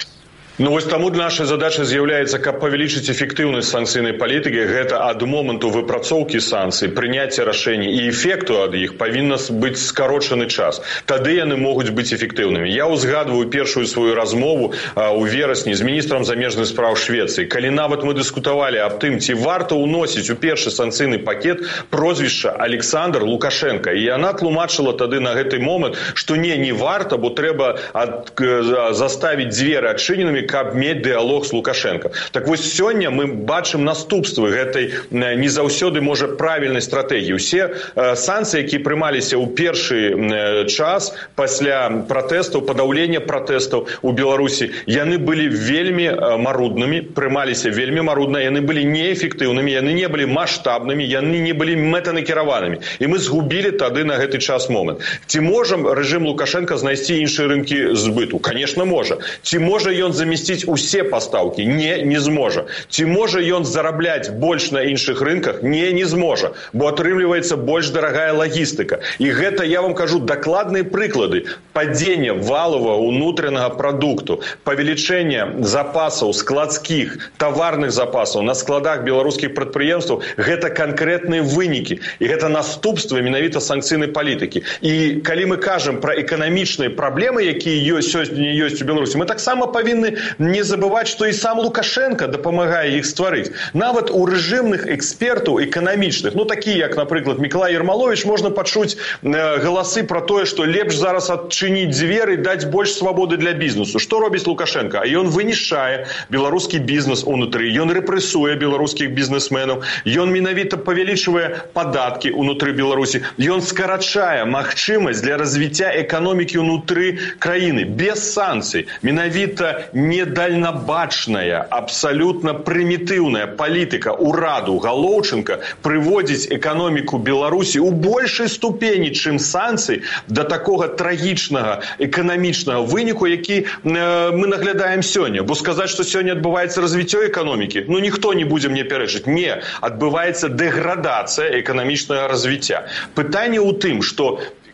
Ну, вось таму нашай задачай з'яўляецца, каб павялічыць эфектыўнасць санкцыйнай палітыкі, гэта ад моманту выпрацоўкі санкцый, прыняцця рашэння і эфекту ад іх павінна быць скарочаны час. Тады яны могуць быць эфектыўнымі. Я ўзгадваю першую сваю размову у верасні з міністрам замежных спраў Швецыі, калі нават мы дыскутавалі аб тым, ці варта ўносіць у першы санкцыйны пакет прозвішча Александр Лукашенко. І яна тлумачыла тады на гэты момант, што не, не варта, бо трэба ад... заставіць дзверы адчыненымі, каб мець дыалог з Лукашенко. Так вось сёння мы бачым наступствы гэтай не заўсёды, можа, правільнай стратэгіі. Усе санкцыі, якія прымаліся ў першы час пасля пратэстаў, падаўлення пратэстаў у Беларусі, яны былі вельмі маруднымі, прымаліся вельмі марудна, яны былі неэфектыўнымі, яны не былі маштабнымі, яны не былі мэтанакіраванымі. І мы згубілі тады на гэты час момант. Ці можам рэжым Лукашенко знайсці іншыя рынкі збыту? Конечно, можа. Ці можа ён замесціць усе пастаўкі? Не, не зможа. Ці можа ён зарабляць больш на іншых рынках? Не, не зможа. Бо атрымліваецца больш дарагая лагістыка. І гэта, я вам кажу, дакладныя прыклады падзення валовага ўнутранага прадукту, павелічэння запасаў складскіх, таварных запасаў на складах беларускіх прадпрыемстваў, гэта канкрэтныя вынікі. І гэта наступствы менавіта санкцыйнай палітыкі. І калі мы кажам пра эканамічныя праблемы, якія ёсць сёння ёсць у Беларусі, мы таксама павінны не забываць, што і сам Лукашенко дапамагае іх стварыць. Нават у рэжымных экспертаў эканамічных, ну такія, як, напрыклад, Мікалай Ермаловіч, можна пачуць галасы пра тое, што лепш зараз адчыніць дзверы, даць больш свабоды для бізнесу. Што робіць Лукашенко? А ён вынішчае беларускі бізнес унутры, ён рэпрэсуе беларускіх бізнесменаў, ён менавіта павялічвае падаткі унутры Беларусі, ён скарачае магчымасць для развіцця эканомікі унутры краіны без санкцый. Менавіта недальнабачная, абсалютна прымітыўная палітыка ўраду Галоўчынка прыводзіць эканоміку Беларусі ў большай ступені, чым санкцыі, да такога трагічнага эканамічнага выніку, які э, мы наглядаем сёння. Бо сказаць, што сёння адбываецца развіццё эканомікі, ну ніхто не будзе мне пярэчыць. Не, адбываецца дэградацыя эканамічнага развіцця. Пытанне ў тым, што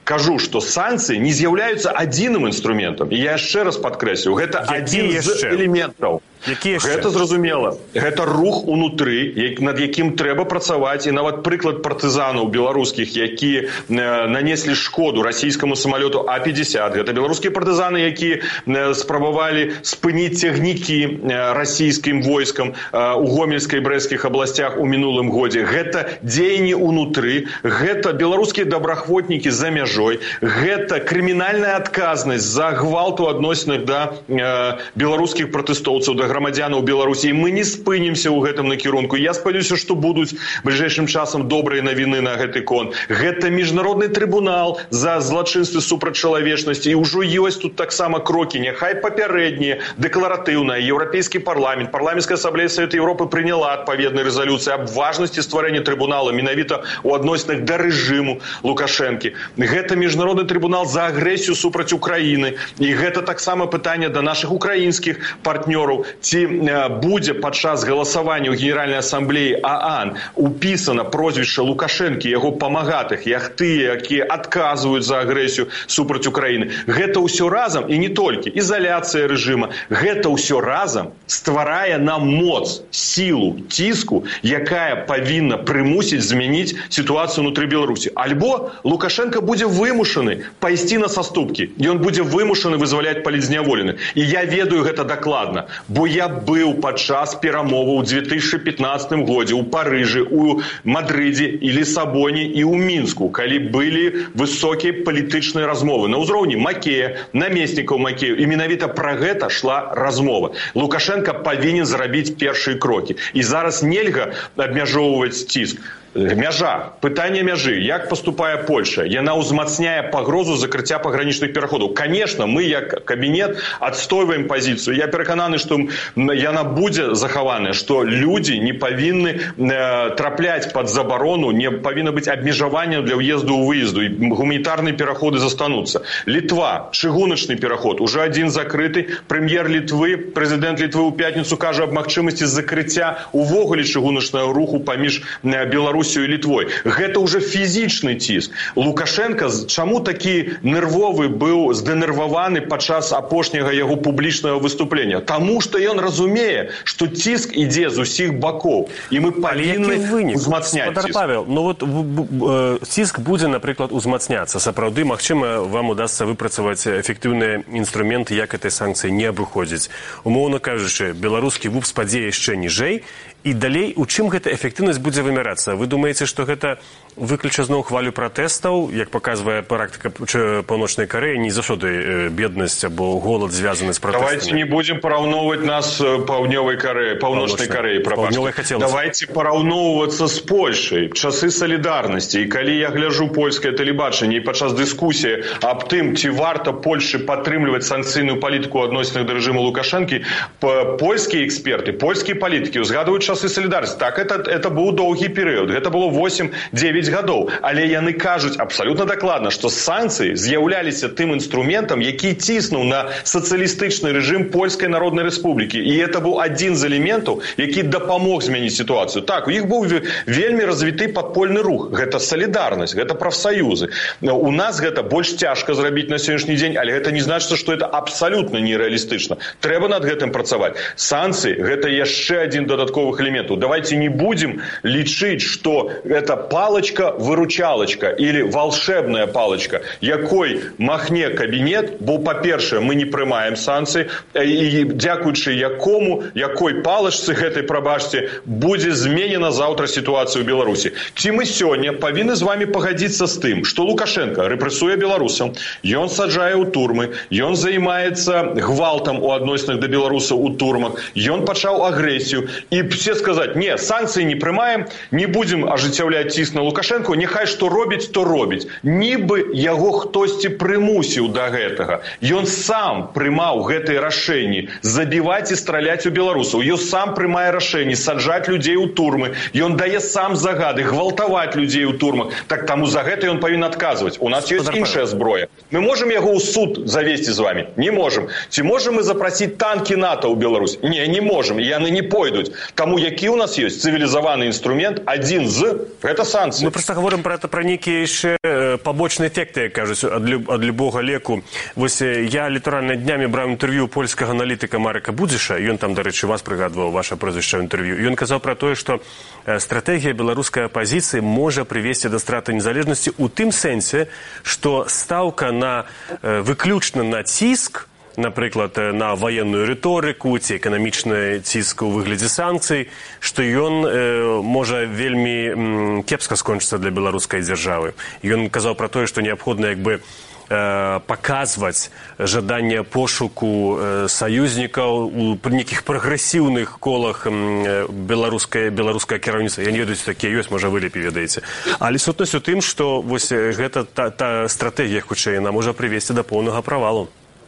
кажу, што санкцыі не з'яўляюцца адзіным інструментам. І я яшчэ раз падкрэслю, гэта адзін з элементаў. Гэта зразумела. Гэта рух унутры, над якім трэба працаваць. І нават прыклад партызанаў беларускіх, якія нанеслі шкоду расійскаму самалёту А пятьдесят. Гэта беларускія партызаны, якія спрабавалі спыніць цягнікі расійскім войскам у Гомельскай, Брэсцкіх абласцях у мінулым годзе. Гэта дзеянні унутры. Гэта беларускія добраахвотнікі за мяжой. Гэта крымінальная адказнасць за гвалт у адносінах да беларускіх пратэстоўцаў, да грамадзянаў Беларусі. І мы не спынімся ў гэтым накірунку. Я спадзяюся, што будуць бліжэйшым часам добрыя навіны на гэты конт. Гэта міжнародны трыбунал за злачынствы супраць чалавечнасці. І ўжо ёсць тут таксама крокі, няхай папярэднія, дэкларатыўныя. Еўрапейскі парламент, парламенцкая асамблея Савета Еўропы прыняла адпаведныя рэзалюцыі аб важнасці стварэння трыбунала менавіта ў адносінах да рэжыму Лукашэнкі. Гэта міжнародны трыбунал за агрэсію супраць Украіны. І гэта таксама пытанне да нашых украінскіх партнёраў. Ці будзе падчас галасавання ў Генеральнай асамблеі ААН упісана прозвішча Лукашэнкі, яго памагатых, як тыя, якія адказваюць за агрэсію супраць Украіны. Гэта ўсё разам, і не толькі ізаляцыя рэжыма, гэта ўсё разам стварае нам моц, сілу, ціску, якая павінна прымусіць змяніць сітуацыю ўнутры Беларусі. Альбо Лукашенко будзе вымушаны пайсці на саступкі, і ён будзе вымушаны вызваляць палітзняволеных. І я ведаю гэта дакладна, бо я быў падчас перамоваў у две тысячи пятнадцатым годзе ў Парыжы, у Мадрыдзе і Лісабоне і ў Мінску, калі былі высокія палітычныя размовы на ўзроўні Макея, намеснікаў Макею. І менавіта пра гэта шла размова. Лукашенко павінен зрабіць першыя крокі. І зараз нельга абмяжоўваць ціск. Мяжа, пытанне мяжы, як поступае Польша, яна ўзмацняе пагрозу закрыцця пагранічных пераходаў. Конечно, мы як кабінет адстойваем пазіцыю. Я перакананы, што яна будзе захаваная, што людзі не павінны э, трапляць пад забарону, не павінна быць абмежаванне для ўезду ў выезду, і гуманітарныя пераходы застануцца. Літва, чыгуначны пераход, уже адзін закрыты. Прэм'ер Літвы, прэзідэнт Літвы ў пятніцу кажа аб магчымасці закрыцця увогуле чыгуначнага руху паміж Беларусі і Літвой. Гэта ўжо фізічны ціск. Лукашенко чаму такі нервовы быў здэнерваваны падчас апошняга яго публічнага выступлення? Таму што ён разумее, што ціск ідзе з усіх бакоў. І мы павінны узмацняць ціск. Павел, ну вот ціск будзе, напрыклад, узмацняцца. Сапраўды, магчыма, вам удасца выпрацаваць эфектыўныя інструменты, як этой санкцыі не абыходзіць. Умоўна кажучы, беларускі вуп спадзе яшчэ ніжэй, і далей у чым гэта эфектыўнасць будзе вымярацца? Вы думаеце, што гэта выключа зноў хвалю пратэстаў, як паказвае практыка Паўночнай Карэі, не заўсёды беднасць або голад звязаны з пратэстамі? Давайте не будем параўноўваць нас Паўднёвай Карэі, Паўночнай Карэі, прабачце. Давайте параўноўвацца з Польшай, часы салідарнасці. І калі я гляджу польскае тэлебачанне і падчас дыскусіі аб тым, ці варта Польшы падтрымліваць санкцыйную палітыку ў адносінах да рэжыму Лукашэнкі, польскія эксперты, польскія палітыкі узгадваюць часы солідарнасці. Так, это, это быў доўгі перыяд. Гэта было восемь-дзевяць гадоў. Але яны кажуць абсалютна дакладна, што санкцыі з'яўляліся тым інструментам, які ціснуў на сацыялістычны рэжым Польскай Народнай Рэспублікі. І это быў адзін з элементаў, які дапамог змяніць сітуацыю. Так, у іх быў вельмі развіты падпольны рух. Гэта салідарнасць, гэта прафсаюзы. У нас гэта больш цяжка зрабіць на сённяшні дзень, але гэта не значыць, што это абсалютна нерэалістычна. Трэба над гэтым працаваць. Санкцыі – гэта яшчэ адзін дадатковых элементаў. Давайте не будем лічыць, што это палочка-выручалочка или волшебная палочка, якой махне кабінет, бо, па-першае, мы не прымаем санкцыі, і дзякуючы якому, якой палачцы гэтай, прабачце, будзе зменена заўтра сітуацыя ў Беларусі. Ці мы сёння павінны з вами пагадзіцца з тым, што Лукашенко рэпрэсуе беларусаў, ён саджае ў турмы, ён займаецца гвалтам у адносінах да беларусаў у турмах, ён пачаў агрэсію, і все сказаць, не, санкцыі не прымаем, не будзем ажыццяўляць ціск на Лукашенко, няхай што робіць, то робіць. Нібы яго хтосьці прымусіў да гэтага. Ён сам прымаў гэтыя рашэнні забіваць і страляць у беларусаў. Ён сам прымае рашэнні саджаць людзей у турмы. Ён дае сам загады гвалтаваць людзей у турмах. Так таму за гэта ён павінен адказваць. У нас ёсць іншая зброя. Мы можам яго ў суд завесці з вами? Не можам. Ці можам мы запрасіць танкі НАТО ў Беларусь? Не, не можам. Яны не пойдуць. Таму які у нас ёсць цывілізаваны інструмент, адзін з гэта санкцыі. Мы просто говорим про это, про некие еще побочные эффекты, кажется, от, люб, от любого леку. Вось я літаральна днями брав інтерв'ю польскага аналітика Марека Будзіша, і ён там, до речі, вас пригадував, ваше прозвище в інтерв'ю. І він казав про те, що стратегія беларускай опозиції може привести до страти незалежності у тим сенсі, що ставка на виключно на ціск, наприклад, на военную риторику, ці эканамічны ціск у выглядзе санкцый, што ён э, можа вельмі м, кепска скончыцца для беларускай дзяржавы. Ён казаў пра тое, што неабходна як бы э, паказваць жаданне пошуку э, саюзнікаў у нейкіх прагрэсіўных колах э, беларускае беларускае кіраўніцтва. Я не ведаю, ці такія ёсць, можа, вы лепей ведаеце. Але сутнасць у тым, што вось гэта та, та стратэгія, хутчэй, яна можа прывесці да поўнага правалу.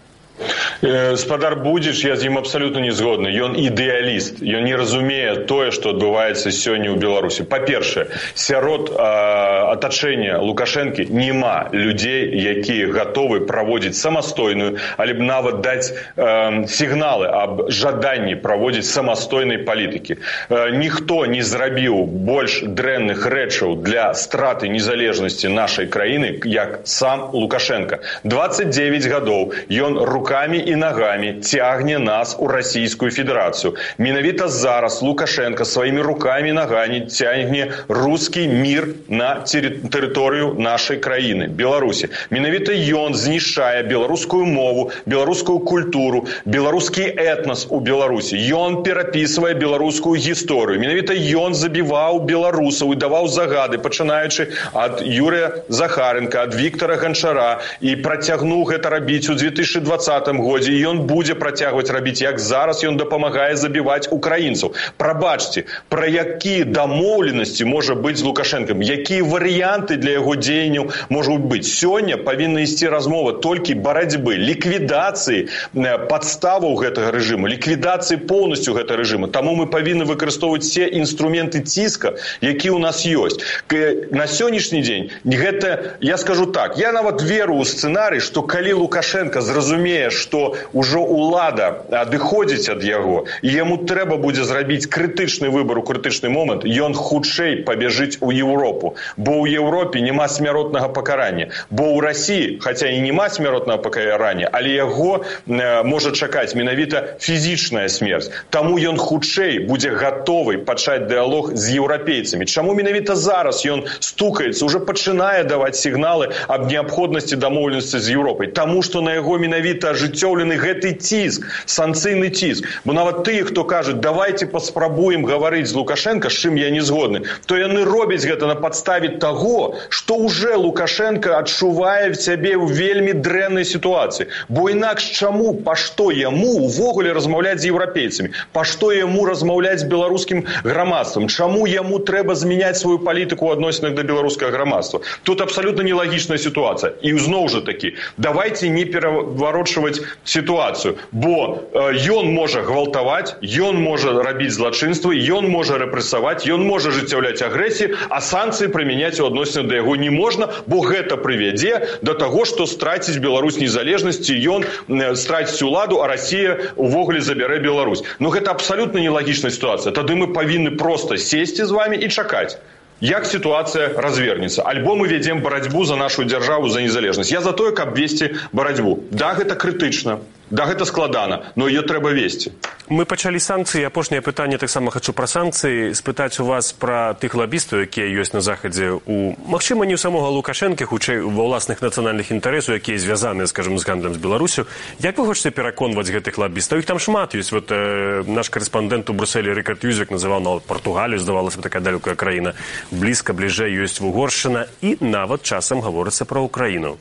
Спадар Будзіч, я з ім абсалютна не згодны. Ён ідэаліст. Ён не разумее тое, што адбываецца сёння ў Беларусі. Па-першае, сярод э, атачэння Лукашэнкі няма людзей, якія гатовы праводзіць самастойную, але б нават даць э, сігналы аб жаданні праводзіць самастойнай палітыкі. Э, ніхто не зрабіў больш дрэнных рэчаў для страты незалежнасці нашай краіны, як сам Лукашенко. дваццаць дзевяць гадоў ён рукамі і ногами цягне нас у Российскую Федерацию. Менавіта зараз Лукашенко своими руками и ногами тягне русский мир на территорию нашей краины, Беларуси. Менавіта ён знішчае беларускую мову, беларускую культуру, беларускі этнос у Беларуси. Ён перапісвае беларускую гісторыю. Менавіта ён забіваў беларусаў і даваў загады, пачынаючы ад Юрия Захаренко, ад Віктора Ганчара, і працягнуў гэта рабіць у две тысячи двадцатым годзе, і ён будзе працягваць рабіць, як зараз ён дапамагае забіваць украінцаў. Прабачце, пра якія дамоўленасці можа быць з Лукашэнкам, якія варыянты для яго дзеянняў можуць быць. Сёння павінна ісці размова толькі барацьбы, ліквідацыі падставаў гэтага рэжыму, ліквідацыі поўнасцю гэтага рэжыму. Таму мы павінны выкарыстоўваць все інструменты ціска, які ў нас ёсць. На сённяшні дзень гэта, я скажу так, я нават веру ў сцэнарый, што калі Лукашенко зразумее, што ўжо ўлада адыходзіць ад яго, і яму трэба будзе зрабіць крытычны выбар у крытычны момант, ён хутчэй пабяжыць у Еўропу. Бо ў Еўропе няма смяротнага пакарання. Бо ў Расіі, хаця і няма смяротнага пакарання, але яго э, можа чакаць менавіта фізічная смерць. Таму ён хутчэй будзе гатовы пачаць дыялог з еўрапейцамі. Чаму менавіта зараз ён стукаецца, уже пачынае даваць сігналы аб неабходнасці дамоўленасці з Еўропай? Таму што на яго менавіта ажыццёўлены гэты ціск, санкцыйны ціск. Бо нават тыя, хто кажуць, давайте паспрабуем гаварыць з Лукашенко, з чым я не згодны, то яны робяць гэта на падставе таго, што ўжо Лукашенко адчувае в сябе ў вельмі дрэннай сітуацыі. Бо інакш чаму, па што яму увогуле размаўляць з еўрапейцамі? Па што яму размаўляць з беларускім грамадствам? Чаму яму трэба змяняць сваю палітыку ў адносінах да беларускага грамадства? Тут абсалютна нелагічная сітуацыя. І зноў жа такі, давайте не пераварочваць сітуацыю, бо э, ён можа гвалтаваць, ён можа рабіць злачынствы, ён можа рэпрэсаваць, ён можа ажыццяўляць агрэсію, а санкцыі прымяняць у адносінах да яго не можна, бо гэта прывядзе да таго, што страціць Беларусь незалежнасці, ён э, страціць уладу, а Расія увогуле забярэ Беларусь. Ну гэта абсалютна нелагічная сітуацыя. Тады мы павінны проста сесці з вами і чакаць, як ситуация развернется. Альбо мы ведем борьбу за нашу державу, за незалежность. Я за то, каб вести борьбу. Да, гэта критично. Да, гэта складана, но ее трэба весці. Мы пачалі санкцыі. Апошняе пытанне таксама хачу пра санкцыі. Спытаць у вас пра тых лабістаў, якія ёсць на захадзе у, магчыма, не ў самога Лукашэнкі, хутчэй ва ўласных нацыянальных інтарэсаў, якія звязаныя, скажем, з гандлем з Беларусю. Як вы хочаце пераконваць гэтых лабістаў? Іх там шмат ёсць. Вот э, наш корэспандэнт у Брюсселі Рикард Юзек называў нават Партугалію, здавалася б, такая далёкая краіна. Блізка, бліжэй ёсць Угоршчына і нават часам гаворыцца пра Украіну.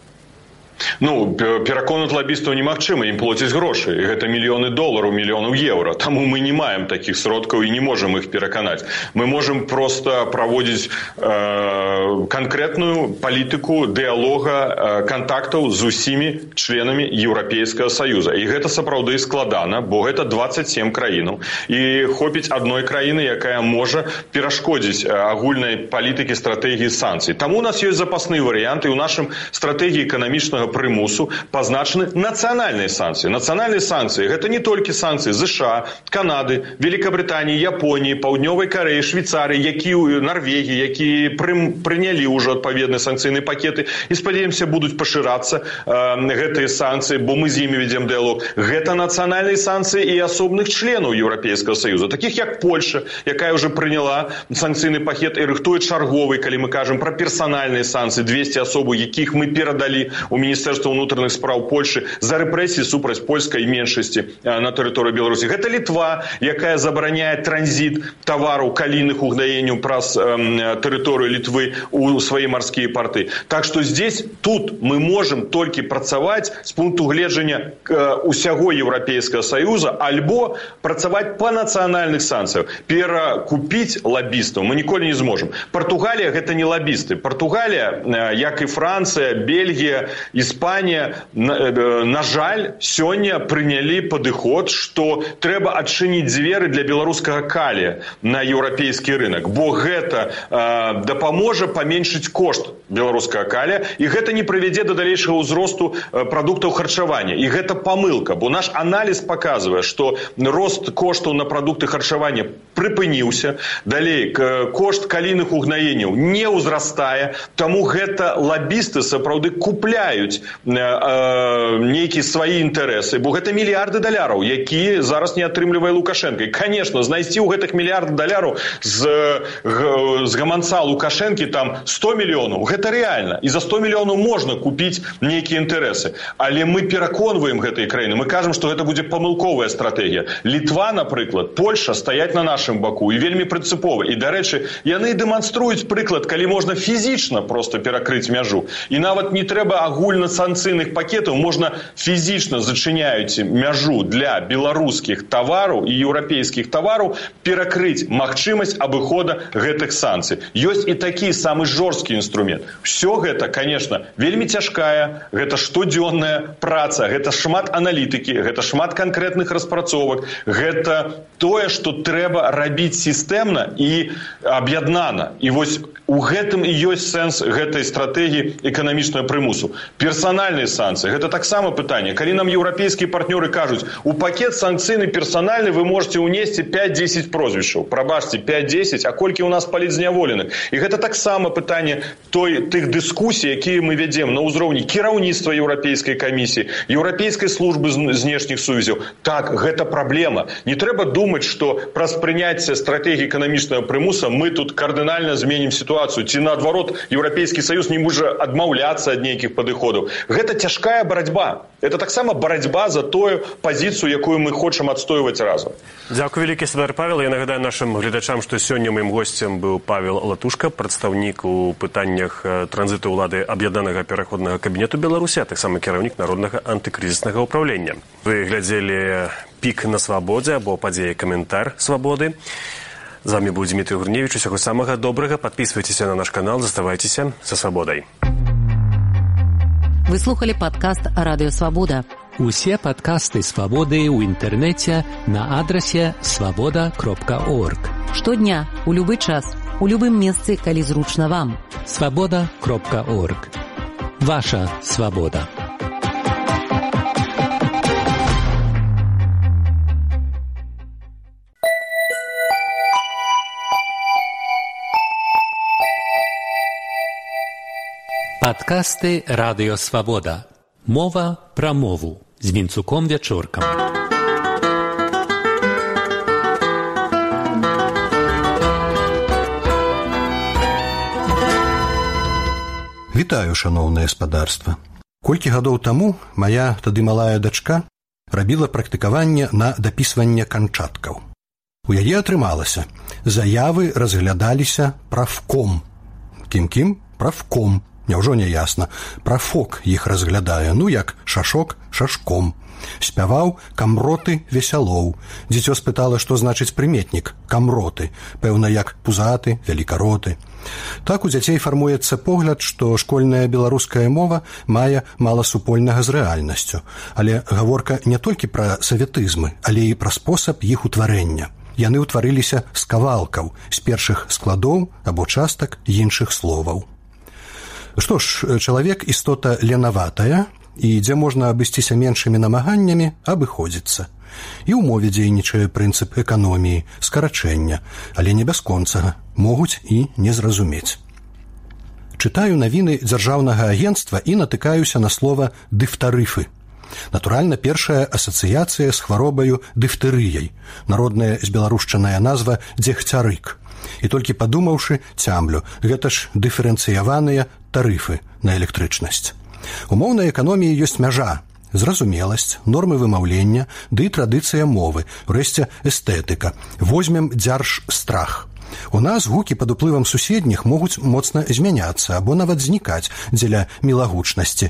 Ну, пераконаць лабістаў немагчыма, ім плоцяць грошы. І гэта мільёны долараў, мільёнаў еўра. Таму мы не маем такіх сродкаў і не можам іх пераканаць. Мы можам проста праводзіць э, канкрэтную палітыку дыялога, э, кантактаў з усімі членамі Еўрапейскага Саюза. І гэта сапраўды складана, бо гэта дваццаць сем краінаў. І хопіць адной краіны, якая можа перашкодзіць агульнай палітыкі, стратэгіі санкцый. Таму у нас ёсць запасныя варыянты. У нашым стратэгіі эканамічнага эканамічнага прымусу пазначаны нацыянальныя санкцыі. Нацыянальныя санкцыі гэта не толькі санкцыі ЗША, Канады, Великабрытаніі, Японіі, Паўднёвай Карэі, Швейцарыі, якія Норвегіі, якія прынялі ўжо адпаведныя санкцыйныя пакеты і, спадзяёмся, будуць пашырацца э, гэтыя санкцыі, бо мы з імі вядзем дыялог. Гэта нацыянальныя санкцыі і асобных членаў Еўрапейскага Саюза, такіх як Польша, якая ўжо прыняла санкцыйны пакет і рыхтуе чарговы, калі мы кажам пра персанальныя санкцыі, двесце асобаў, якіх мы перадалі ў Міністэрства ўнутраных спраў Польшы за рэпрэсіі супраць польскай меншасці на тэрыторыі Беларусі. Гэта Літва, якая забараняе транзіт тавараў калійных угнаенняў праз э, тэрыторыю Літвы ў свае марскія порты. Так што здесь, тут мы можам толькі працаваць з пункту гледжання э, усяго Еўрапейскага Саюза альбо працаваць па нацыянальных санкцыях. Перакупіць лабістаў мы ніколі не зможам. Партугалія гэта не лабісты. Партугалія, э, як і Францыя, Бельгія, Іспанія, на, э, на жаль, сёння прынялі падыход, што трэба адчыніць дзверы для беларускага калія на еўрапейскі рынок, бо гэта э, дапаможа паменшыць кошт беларускага калія, і гэта не прывядзе да далейшага ўзросту э, прадуктаў харчавання. І гэта памылка, бо наш аналіз паказвае, што рост коштаў на прадукты харчавання прыпыніўся, далей кошт калійных угнаенняў не ўзрастае, таму гэта лабісты сапраўды купляюць э, э, нейкія свае інтарэсы, бо гэта мільярды даляраў, якія зараз не атрымлівае Лукашенко. І, конечно, знайсці ў гэтых мільярд даляраў з, з гаманца Лукашенкі там сто мільёнаў, гэта рэальна. І за сто мільёнаў можна купіць нейкія інтарэсы. Але мы пераконваем гэтыя краіны, мы кажам, што гэта будзе памылковая стратэгія. Літва, напрыклад, Польша стаяць на нашым баку і вельмі прынцыпова. І, дарэчы, яны дэманструюць прыклад, калі можна фізічна проста перакрыць мяжу. І нават не трэба агульнасанкцыйных пакетаў, можна фізічна зачыняюць мяжу для беларускіх тавараў і еўрапейскіх тавараў перакрыць магчымасць абыхода гэтых санкцый. Ёсць і такі самы жорсткі інструмент. Всё гэта, конечно, вельмі цяжкая, гэта штодзённая праца, гэта шмат аналітыкі, гэта шмат канкрэтных распрацовак, гэта тое, што трэба рабіць сістэмна і аб'яднана. І вось у гэтым і ёсць сэнс гэтай стратэгіі эканамічнага прымусу. Персанальныя санкцыі гэта таксама пытанне. Калі нам еўрапейскія партнёры кажуць, у пакет санкцыйны персанальны вы можете ўнесці пяць-дзесяць прозвішчаў. Прабачце, пяць-дзесяць, а колькі ў нас палітзняволеных. І гэта таксама пытанне той тых дыскусій, якія мы вядзем на ўзроўні кіраўніцтва еўрапейскай камісіі, еўрапейскай службы знешніх сувязяў. Так, гэта праблема. Не трэба думаць, што праз прыняцце стратэгіі эканамічнага прымуса мы тут кардынальна зменім сітуацыю. Ці наадварот, Еўрапейскі Саюз не можа адмаўляцца ад нейкіх падыходаў. Гэта цяжкая барацьба. Это таксама барацьба за тую пазіцыю, якую мы хочам адстойваць разам. Дзякуй вялікі, спадар Павел. Я нагадаю нашым гледачам, што сёння маім госцем быў Павел Латушка, прадстаўнік у пытаннях транзіту ўлады аб'яднанага пераходнага кабінету Беларусі, а таксама кіраўнік народнага антыкрызіснага ўпраўлення. Вы глядзелі «Пік на свабодзе» або падзеі «Каментар свабоды». З вами быў Дмітрий Гурневіч. Усяго самага добрага. Подписывайтеся на наш канал, заставайцеся са свабодай. Вы слухали падкаст «Радыё Свабода». Усе падкасты «Свабоды» ў інтэрнэце на адрасе свабода кропка орг. Штодня, у любы час, у любым месцы, калі зручна вам. свабода кропка орг. Ваша свабода. Падкасты «Радыё Свабода». Мова пра мову з Вінцуком Вячоркам. Вітаю, шаноўнае спадарства. Колькі гадоў таму мая тады малая дачка рабіла практыкаванне на дапісванне канчаткаў. У яе атрымалася. Заявы разглядаліся правком. Кім-кім? Правком. Няўжо не ясна. Прафок іх разглядае, ну як шашок шашком. Спяваў камроты весялоў. Дзіцё спытала, што значыць прыметнік камроты, пэўна як пузаты, велікароты. Так у дзяцей фармуецца погляд, што школьная беларуская мова мае мала супольнага з рэальнасцю. Але гаворка не толькі пра саветызмы, але і пра спосаб іх утварэння. Яны ўтварыліся з кавалкаў, з першых складоў або частак іншых словаў. Што ж, чалавек істота ленаватая, і дзе можна абысціся меншымі намаганнямі, абыходзіцца. І ў мове дзейнічае прынцып эканоміі, скарачэння, але не бясконцага, могуць і не зразумець. Чытаю навіны дзяржаўнага агенцтва і натыкаюся на слова «дыфтарыфы». Натуральна, першая асацыяцыя з хваробаю дыфтэрыяй, народная збеларушчаная назва дзегцярык. І толькі падумаўшы, цямлю, гэта ж дыферэнцыяваныя тарыфы на электрычнасць. У моўнай эканоміі ёсць мяжа, зразумеласць, нормы вымаўлення, ды і традыцыя мовы, урэшце эстэтыка. Возьмем дзяржстрах. У нас гукі пад уплывам суседніх могуць моцна змяняцца або нават знікаць дзеля мілагучнасці.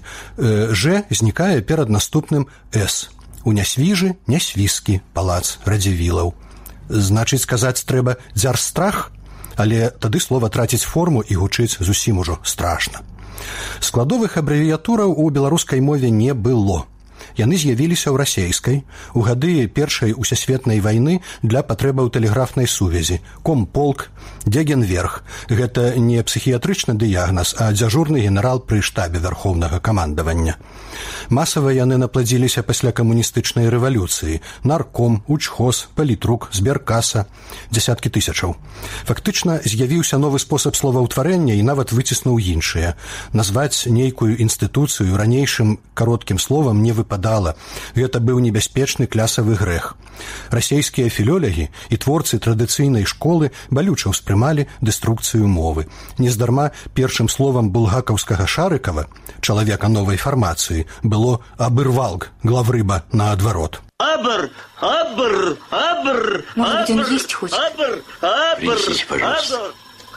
Ж знікае перад наступным С. У нясвіжы нясвіскі палац радзівілаў. Значыць, сказаць трэба дзяржстрах, але тады слова траціць форму і гучыць зусім ужо страшна. Складовых абрэвіятураў у беларускай мове не было. Яны з'явіліся ў расейскай у гады першай усесветнай вайны для патрэбаў тэлеграфнай сувязі. Комполк, Дегенверх. Гэта не псіхіятрычны дыягназ, а дзяжурны генерал пры штабе вярхоўнага камандавання. Масава яны напладзіліся пасля камуністычнай рэвалюцыі. Нарком, учхоз, палітрук, зберкаса. Дзясяткі тысячаў. Фактычна з'явіўся новы спосаб словаўтварэння і нават выціснуў іншыя. Назваць нейкую інстытуцыю ранейшым кароткім словам не выпадала. Гэта быў небяспечны клясавы грэх. Расейскія філёлягі і творцы традыцыйнай школы балюча ўспрымалі дэструкцыю мовы. Нездарма першым словам булгакаўскага Шарыкава, чалавека новай фармацыі, было «абырвалк», главрыба наадварот. Абр, абр, абр, может быть, он есть хочет? Абр, абр, абр,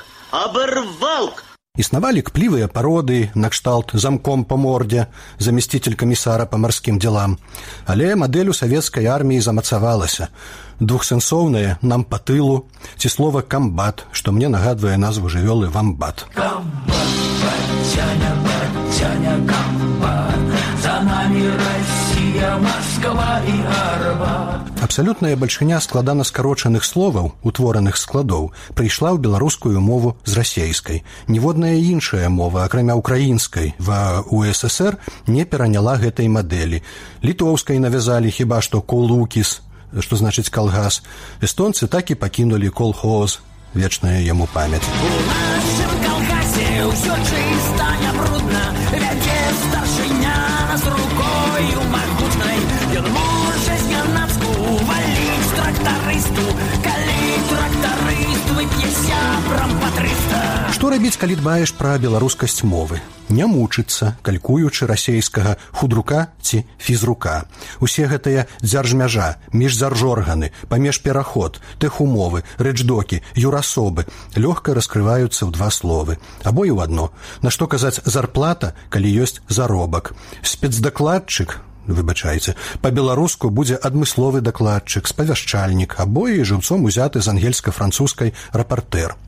абырвалк. Існавалі кплівыя пароды, накшталт замком па мордзе, заместитель камісара па марскім дзелам. Але мадель у савецкай арміі замацавалася. Двухсэнсоўнае «нам па тылу» ці слова «камбат», што мне нагадвае назву жывёлы «вамбат». Камбат, батяня, батяня, камбат, за нами Россия, Москва і Арбат. Абсалютная бальшыня складана скарочаных словаў, утвораных складоў, прыйшла ў беларускую мову з расейскай. Ніводная іншая мова, акрамя украінскай, ва у эс эс ер не пераняла гэтай мадэлі. Літоўскай навязалі хіба што колукіс, што значыць калгас. Эстонцы так і пакінулі колхоз, вечная яму памяць. У нашым калгасе ўсё чыста, не брудна, вядзе старшыня нас рукою магутнай. Ён можа з'янацку валіць трактарысту, калі трактарыст вып'е сябрам па трыста. Што рабіць, калі дбаеш пра беларускасць мовы? Не мучыцца, калькуючы расейскага худрука ці фізрука. Усе гэтыя дзяржмяжа, міждзяржорганы, памежпераход, тэхумовы, рэчдокі, юрасобы лёгка раскрываюцца ў два словы. Або і ў адно. На што казаць зарплата, калі ёсць заробак? Спецдакладчык, выбачайце, па-беларуску будзе адмысловы дакладчык, спавяшчальнік, або і жыўцом узяты з ангельска-французскай рапартэр.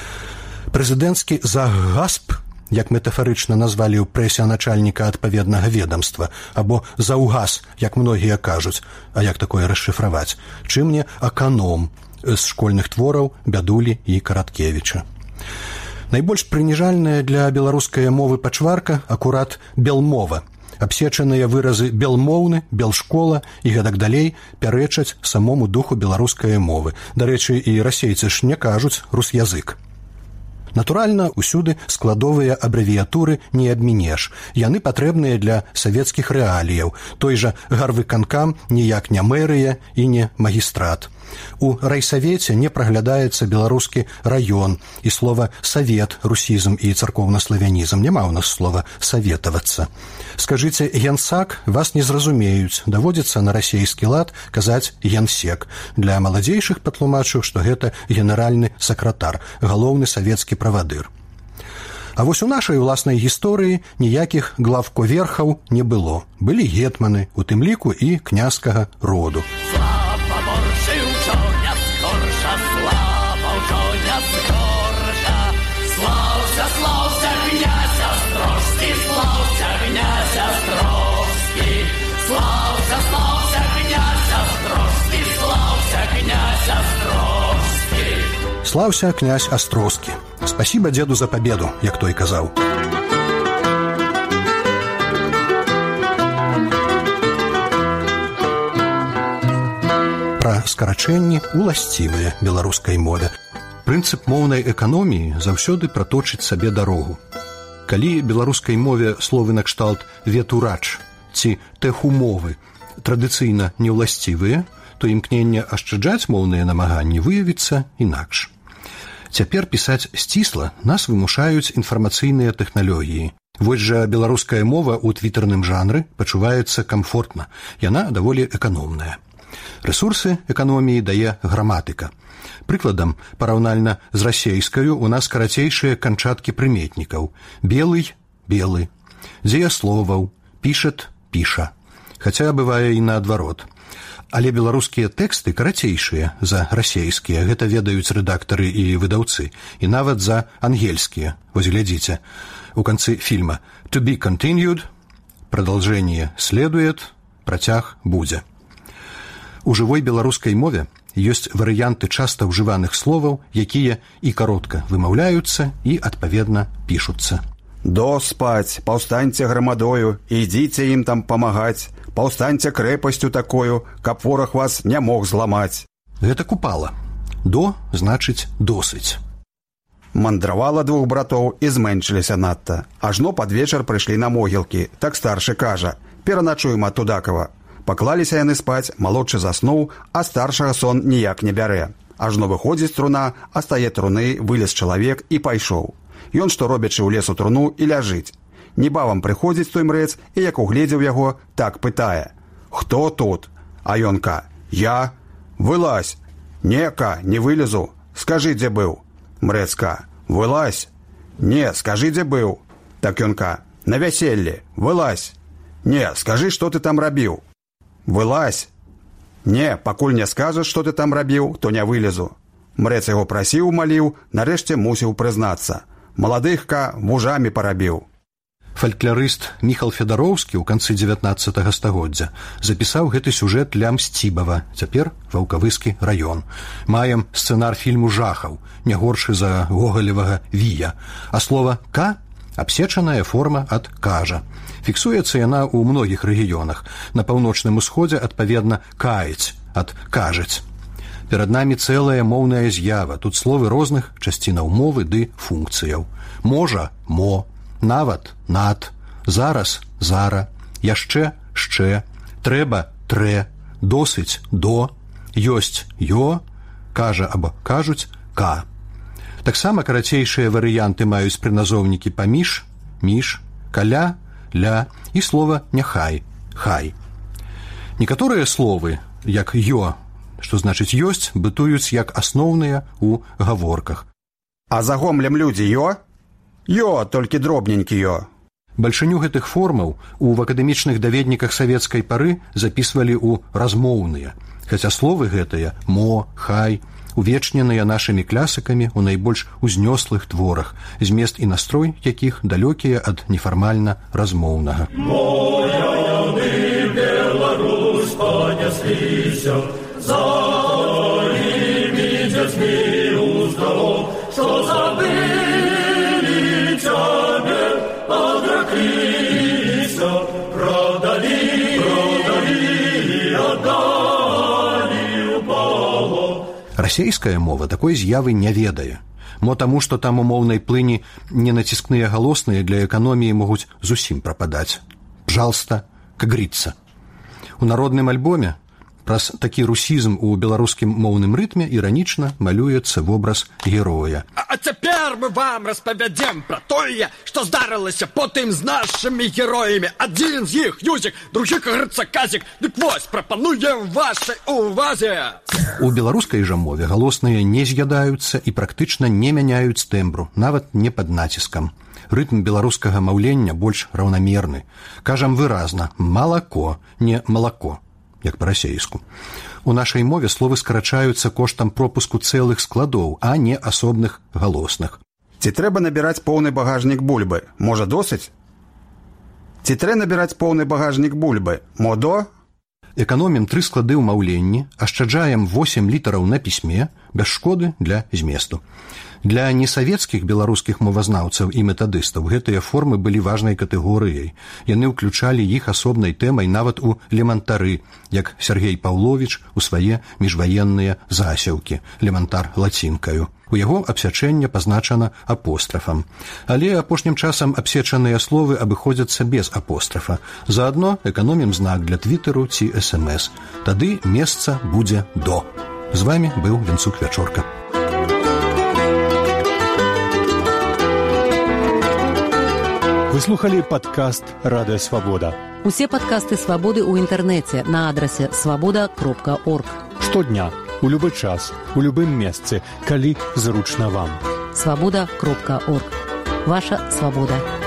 Прэзідэнцкі загасп, як метафарычна назвалі ў прэсе начальніка адпаведнага ведамства, або заўгас, як многія кажуць, а як такое расшыфраваць, чым не аканом з школьных твораў Бядулі і Караткевіча. Найбольш прыніжальная для беларускай мовы пачварка акурат белмова. Абсечаныя выразы белмоўны, белшкола і гэтак далей пярэчаць самому духу беларускай мовы. Дарэчы, і расейцы ж не кажуць русязык. Натуральна, усюды складовыя абрэвіятуры не абмінеш. Яны патрэбныя для савецкіх рэаліяў. Той жа гарвыканкам ніяк не мэрыя і не магістрат. У райсавеце не праглядаецца беларускі раён, і слова «савет», русізм і царкоўна-славянізм. Няма ў нас слова «саветавацца». Скажыце «генсак», вас не зразумеюць. Даводзіцца на расейскі лад казаць «генсек». Для маладзейшых патлумачу, што гэта генеральны сакратар, галоўны савецкі правадыр. А вось у нашай уласнай гісторыі ніякіх главковерхаў не было. Былі гетманы, у тым ліку і князькага роду. Слаўся князь Астроскі. Спасибо деду за победу, як той казаў. скарачэнні уласцівыя беларускай мове. Прынцып моўнай эканоміі заўсёды праточыць сабе дарогу. Калі беларускай мове словы накшталт ветурач ці тэхумовы традыцыйна неўласцівыя, то імкненне ашчаджаць моўныя намаганні выявіцца інакш. Цяпер пісаць сцісла нас вымушаюць інфармацыйныя тэхналогіі. Вось жа беларуская мова ў твітэрным жанры пачуваецца камфортна, яна даволі эканомная. Рэсурсы эканоміі дае граматыка. Прыкладам, параўнальна з расейскаю у нас карацейшыя канчаткі прыметнікаў. Белый – белы, дзеясловаў, пішет – піша. Хаця бывае і наадварот. Але беларускія тэксты карацейшыя за расейскія, гэта ведаюць рэдактары і выдаўцы, і нават за ангельскія. Вось глядзіце, у канцы фільма «To be continued», «Продолжение следует», «Працяг будзе». У жывой беларускай мове ёсць варыянты часта ўжываных словаў, якія і каротка вымаўляюцца і, адпаведна, пішуцца. «До спаць, паўстаньце грамадою, ідзіце ім там памагаць, паўстаньце крэпасцю такою, каб вораг вас не мог зламаць». Гэта купала. «До» значыць «досыць». Мандравала двух братоў і зменшыліся надта. Ажно пад вечар прыйшлі на могілкі. Так старшы кажа: «Пераначуем ад Тудакава». Паклаліся яны спаць, малодшы заснуў, а старшага сон ніяк не бярэ. Ажно выходзіць труна, а стае труны, вылез чалавек і пайшоў. Ён, што робячы ў лесу труну, і ляжыць. Небавам прыходзіць той мрэц, і як угледзеў яго, так пытае: «Хто тут?» А ён ка: «Я». «Вылазь». «Не, ка, не вылезу». «Скажы, дзе быў». Мрэц ка: «Вылазь». «Не, скажы, дзе быў». Так ён ка: «На вяселлі». «Вылазь». «Не, скажы, што ты там рабіў». «Вылазь». «Не, пакуль не скажаш, што ты там рабіў, то не вылезу». Мрэц яго прасіў, маліў, нарэшце мусіў прызнацца: «Маладых, ка, вужамі парабіў». Фалькларыст Міхал Федароўскі ў канцы дзевятнаццатага стагоддзя запісаў гэты сюжэт для Мсцібава, цяпер Ваўкавыскі раён. Маем сцэнар фільму жахаў, не горшы за гогалевага «Вія», а слова «ка» – абсечаная форма ад «кажа». Фіксуецца яна ў многіх рэгіёнах. На паўночным усходзе, адпаведна, «каіць» ад «кажаць». Перад намі цэлая моўная з'ява, тут словы розных часцінаў мовы ды функцыяў. Можа – мо, нават – над, зараз – зара, яшчэ – шчэ, трэба – трэ, досыць – до, ёсць – ё, кажа або кажуць – ка. Таксама карацейшыя варыянты маюць прыназоўнікі паміж, між, каля, ля і слова няхай, хай. Некаторыя словы, як ё, што значыць ёсць, бытуюць як асноўныя ў гаворках. А за гомлем людзі ё? Ё, толькі дробненькі ё. Бальшыню гэтых формаў у акадэмічных даведніках савецкай пары запісвалі ў размоўныя, хаця словы гэтыя мо, хай увечненыя нашымі клясыкамі ў найбольш узнёслых творах, змест і настрой якіх далёкія ад нефармальна размоўнага. Моя яны Беларусь панесліся, за імі дзяцьмі уздалом, што забылі цябе, адракліся, прадалі, прадалі, аддалі ў палон. Расейская мова такой з'явы не ведае. Мо таму, што там у моўнай плыні ненаціскныя галосныя для эканоміі могуць зусім прападаць. Пжалста, кагріцца. У народным альбоме праз такі русізм у беларускім моўным рытме іранічна малюецца вобраз героя. А цяпер мы вам распавядзем пра тое, што здарылася потым з нашымі героямі. Адзін з іх Юзік, другі, кажется, Казік. Дык вось, прапануем вашай увазе. У беларускай жа мове галосныя не з'ядаюцца і практычна не мяняюць тэмбру, нават не пад націскам. Рытм беларускага маўлення больш раўнамерны. Кажам выразна «малако», не «малако», як па-расейску. У нашай мове словы скарачаюцца коштам пропуску цэлых складоў, а не асобных галосных. Ці трэба набіраць поўны багажнік бульбы? Можа, досыць? Ці трэ набіраць поўны багажнік бульбы? Мо до? эканомім тры склады ў маўленні, ашчаджаем восем літараў на пісьме, без шкоды для зместу. Для несавецкіх беларускіх мовазнаўцаў і метадыстаў гэтыя формы былі важнай катэгорыяй. Яны ўключалі іх асобнай тэмай нават у лемантары, як Сергей Паўловіч у свае міжваенныя засеўкі, лемантар лацінкаю. У яго абсячэнне пазначана апострафам. Але апошнім часам абсечаныя словы абыходзяцца без апострафа. Заадно эканомім знак для твіттеру ці эс эм эс. Тады месца будзе до. З вамі быў Венцук Вячорка. Вы слухали падкаст «Радыё Свабода». Усе падкасты «Свабоды» ў інтэрнэце на адрасе свабода кропка орг. Штодня, у любы час, у любым месцы, калі зручна вам. свабода кропка орг. Ваша свабода.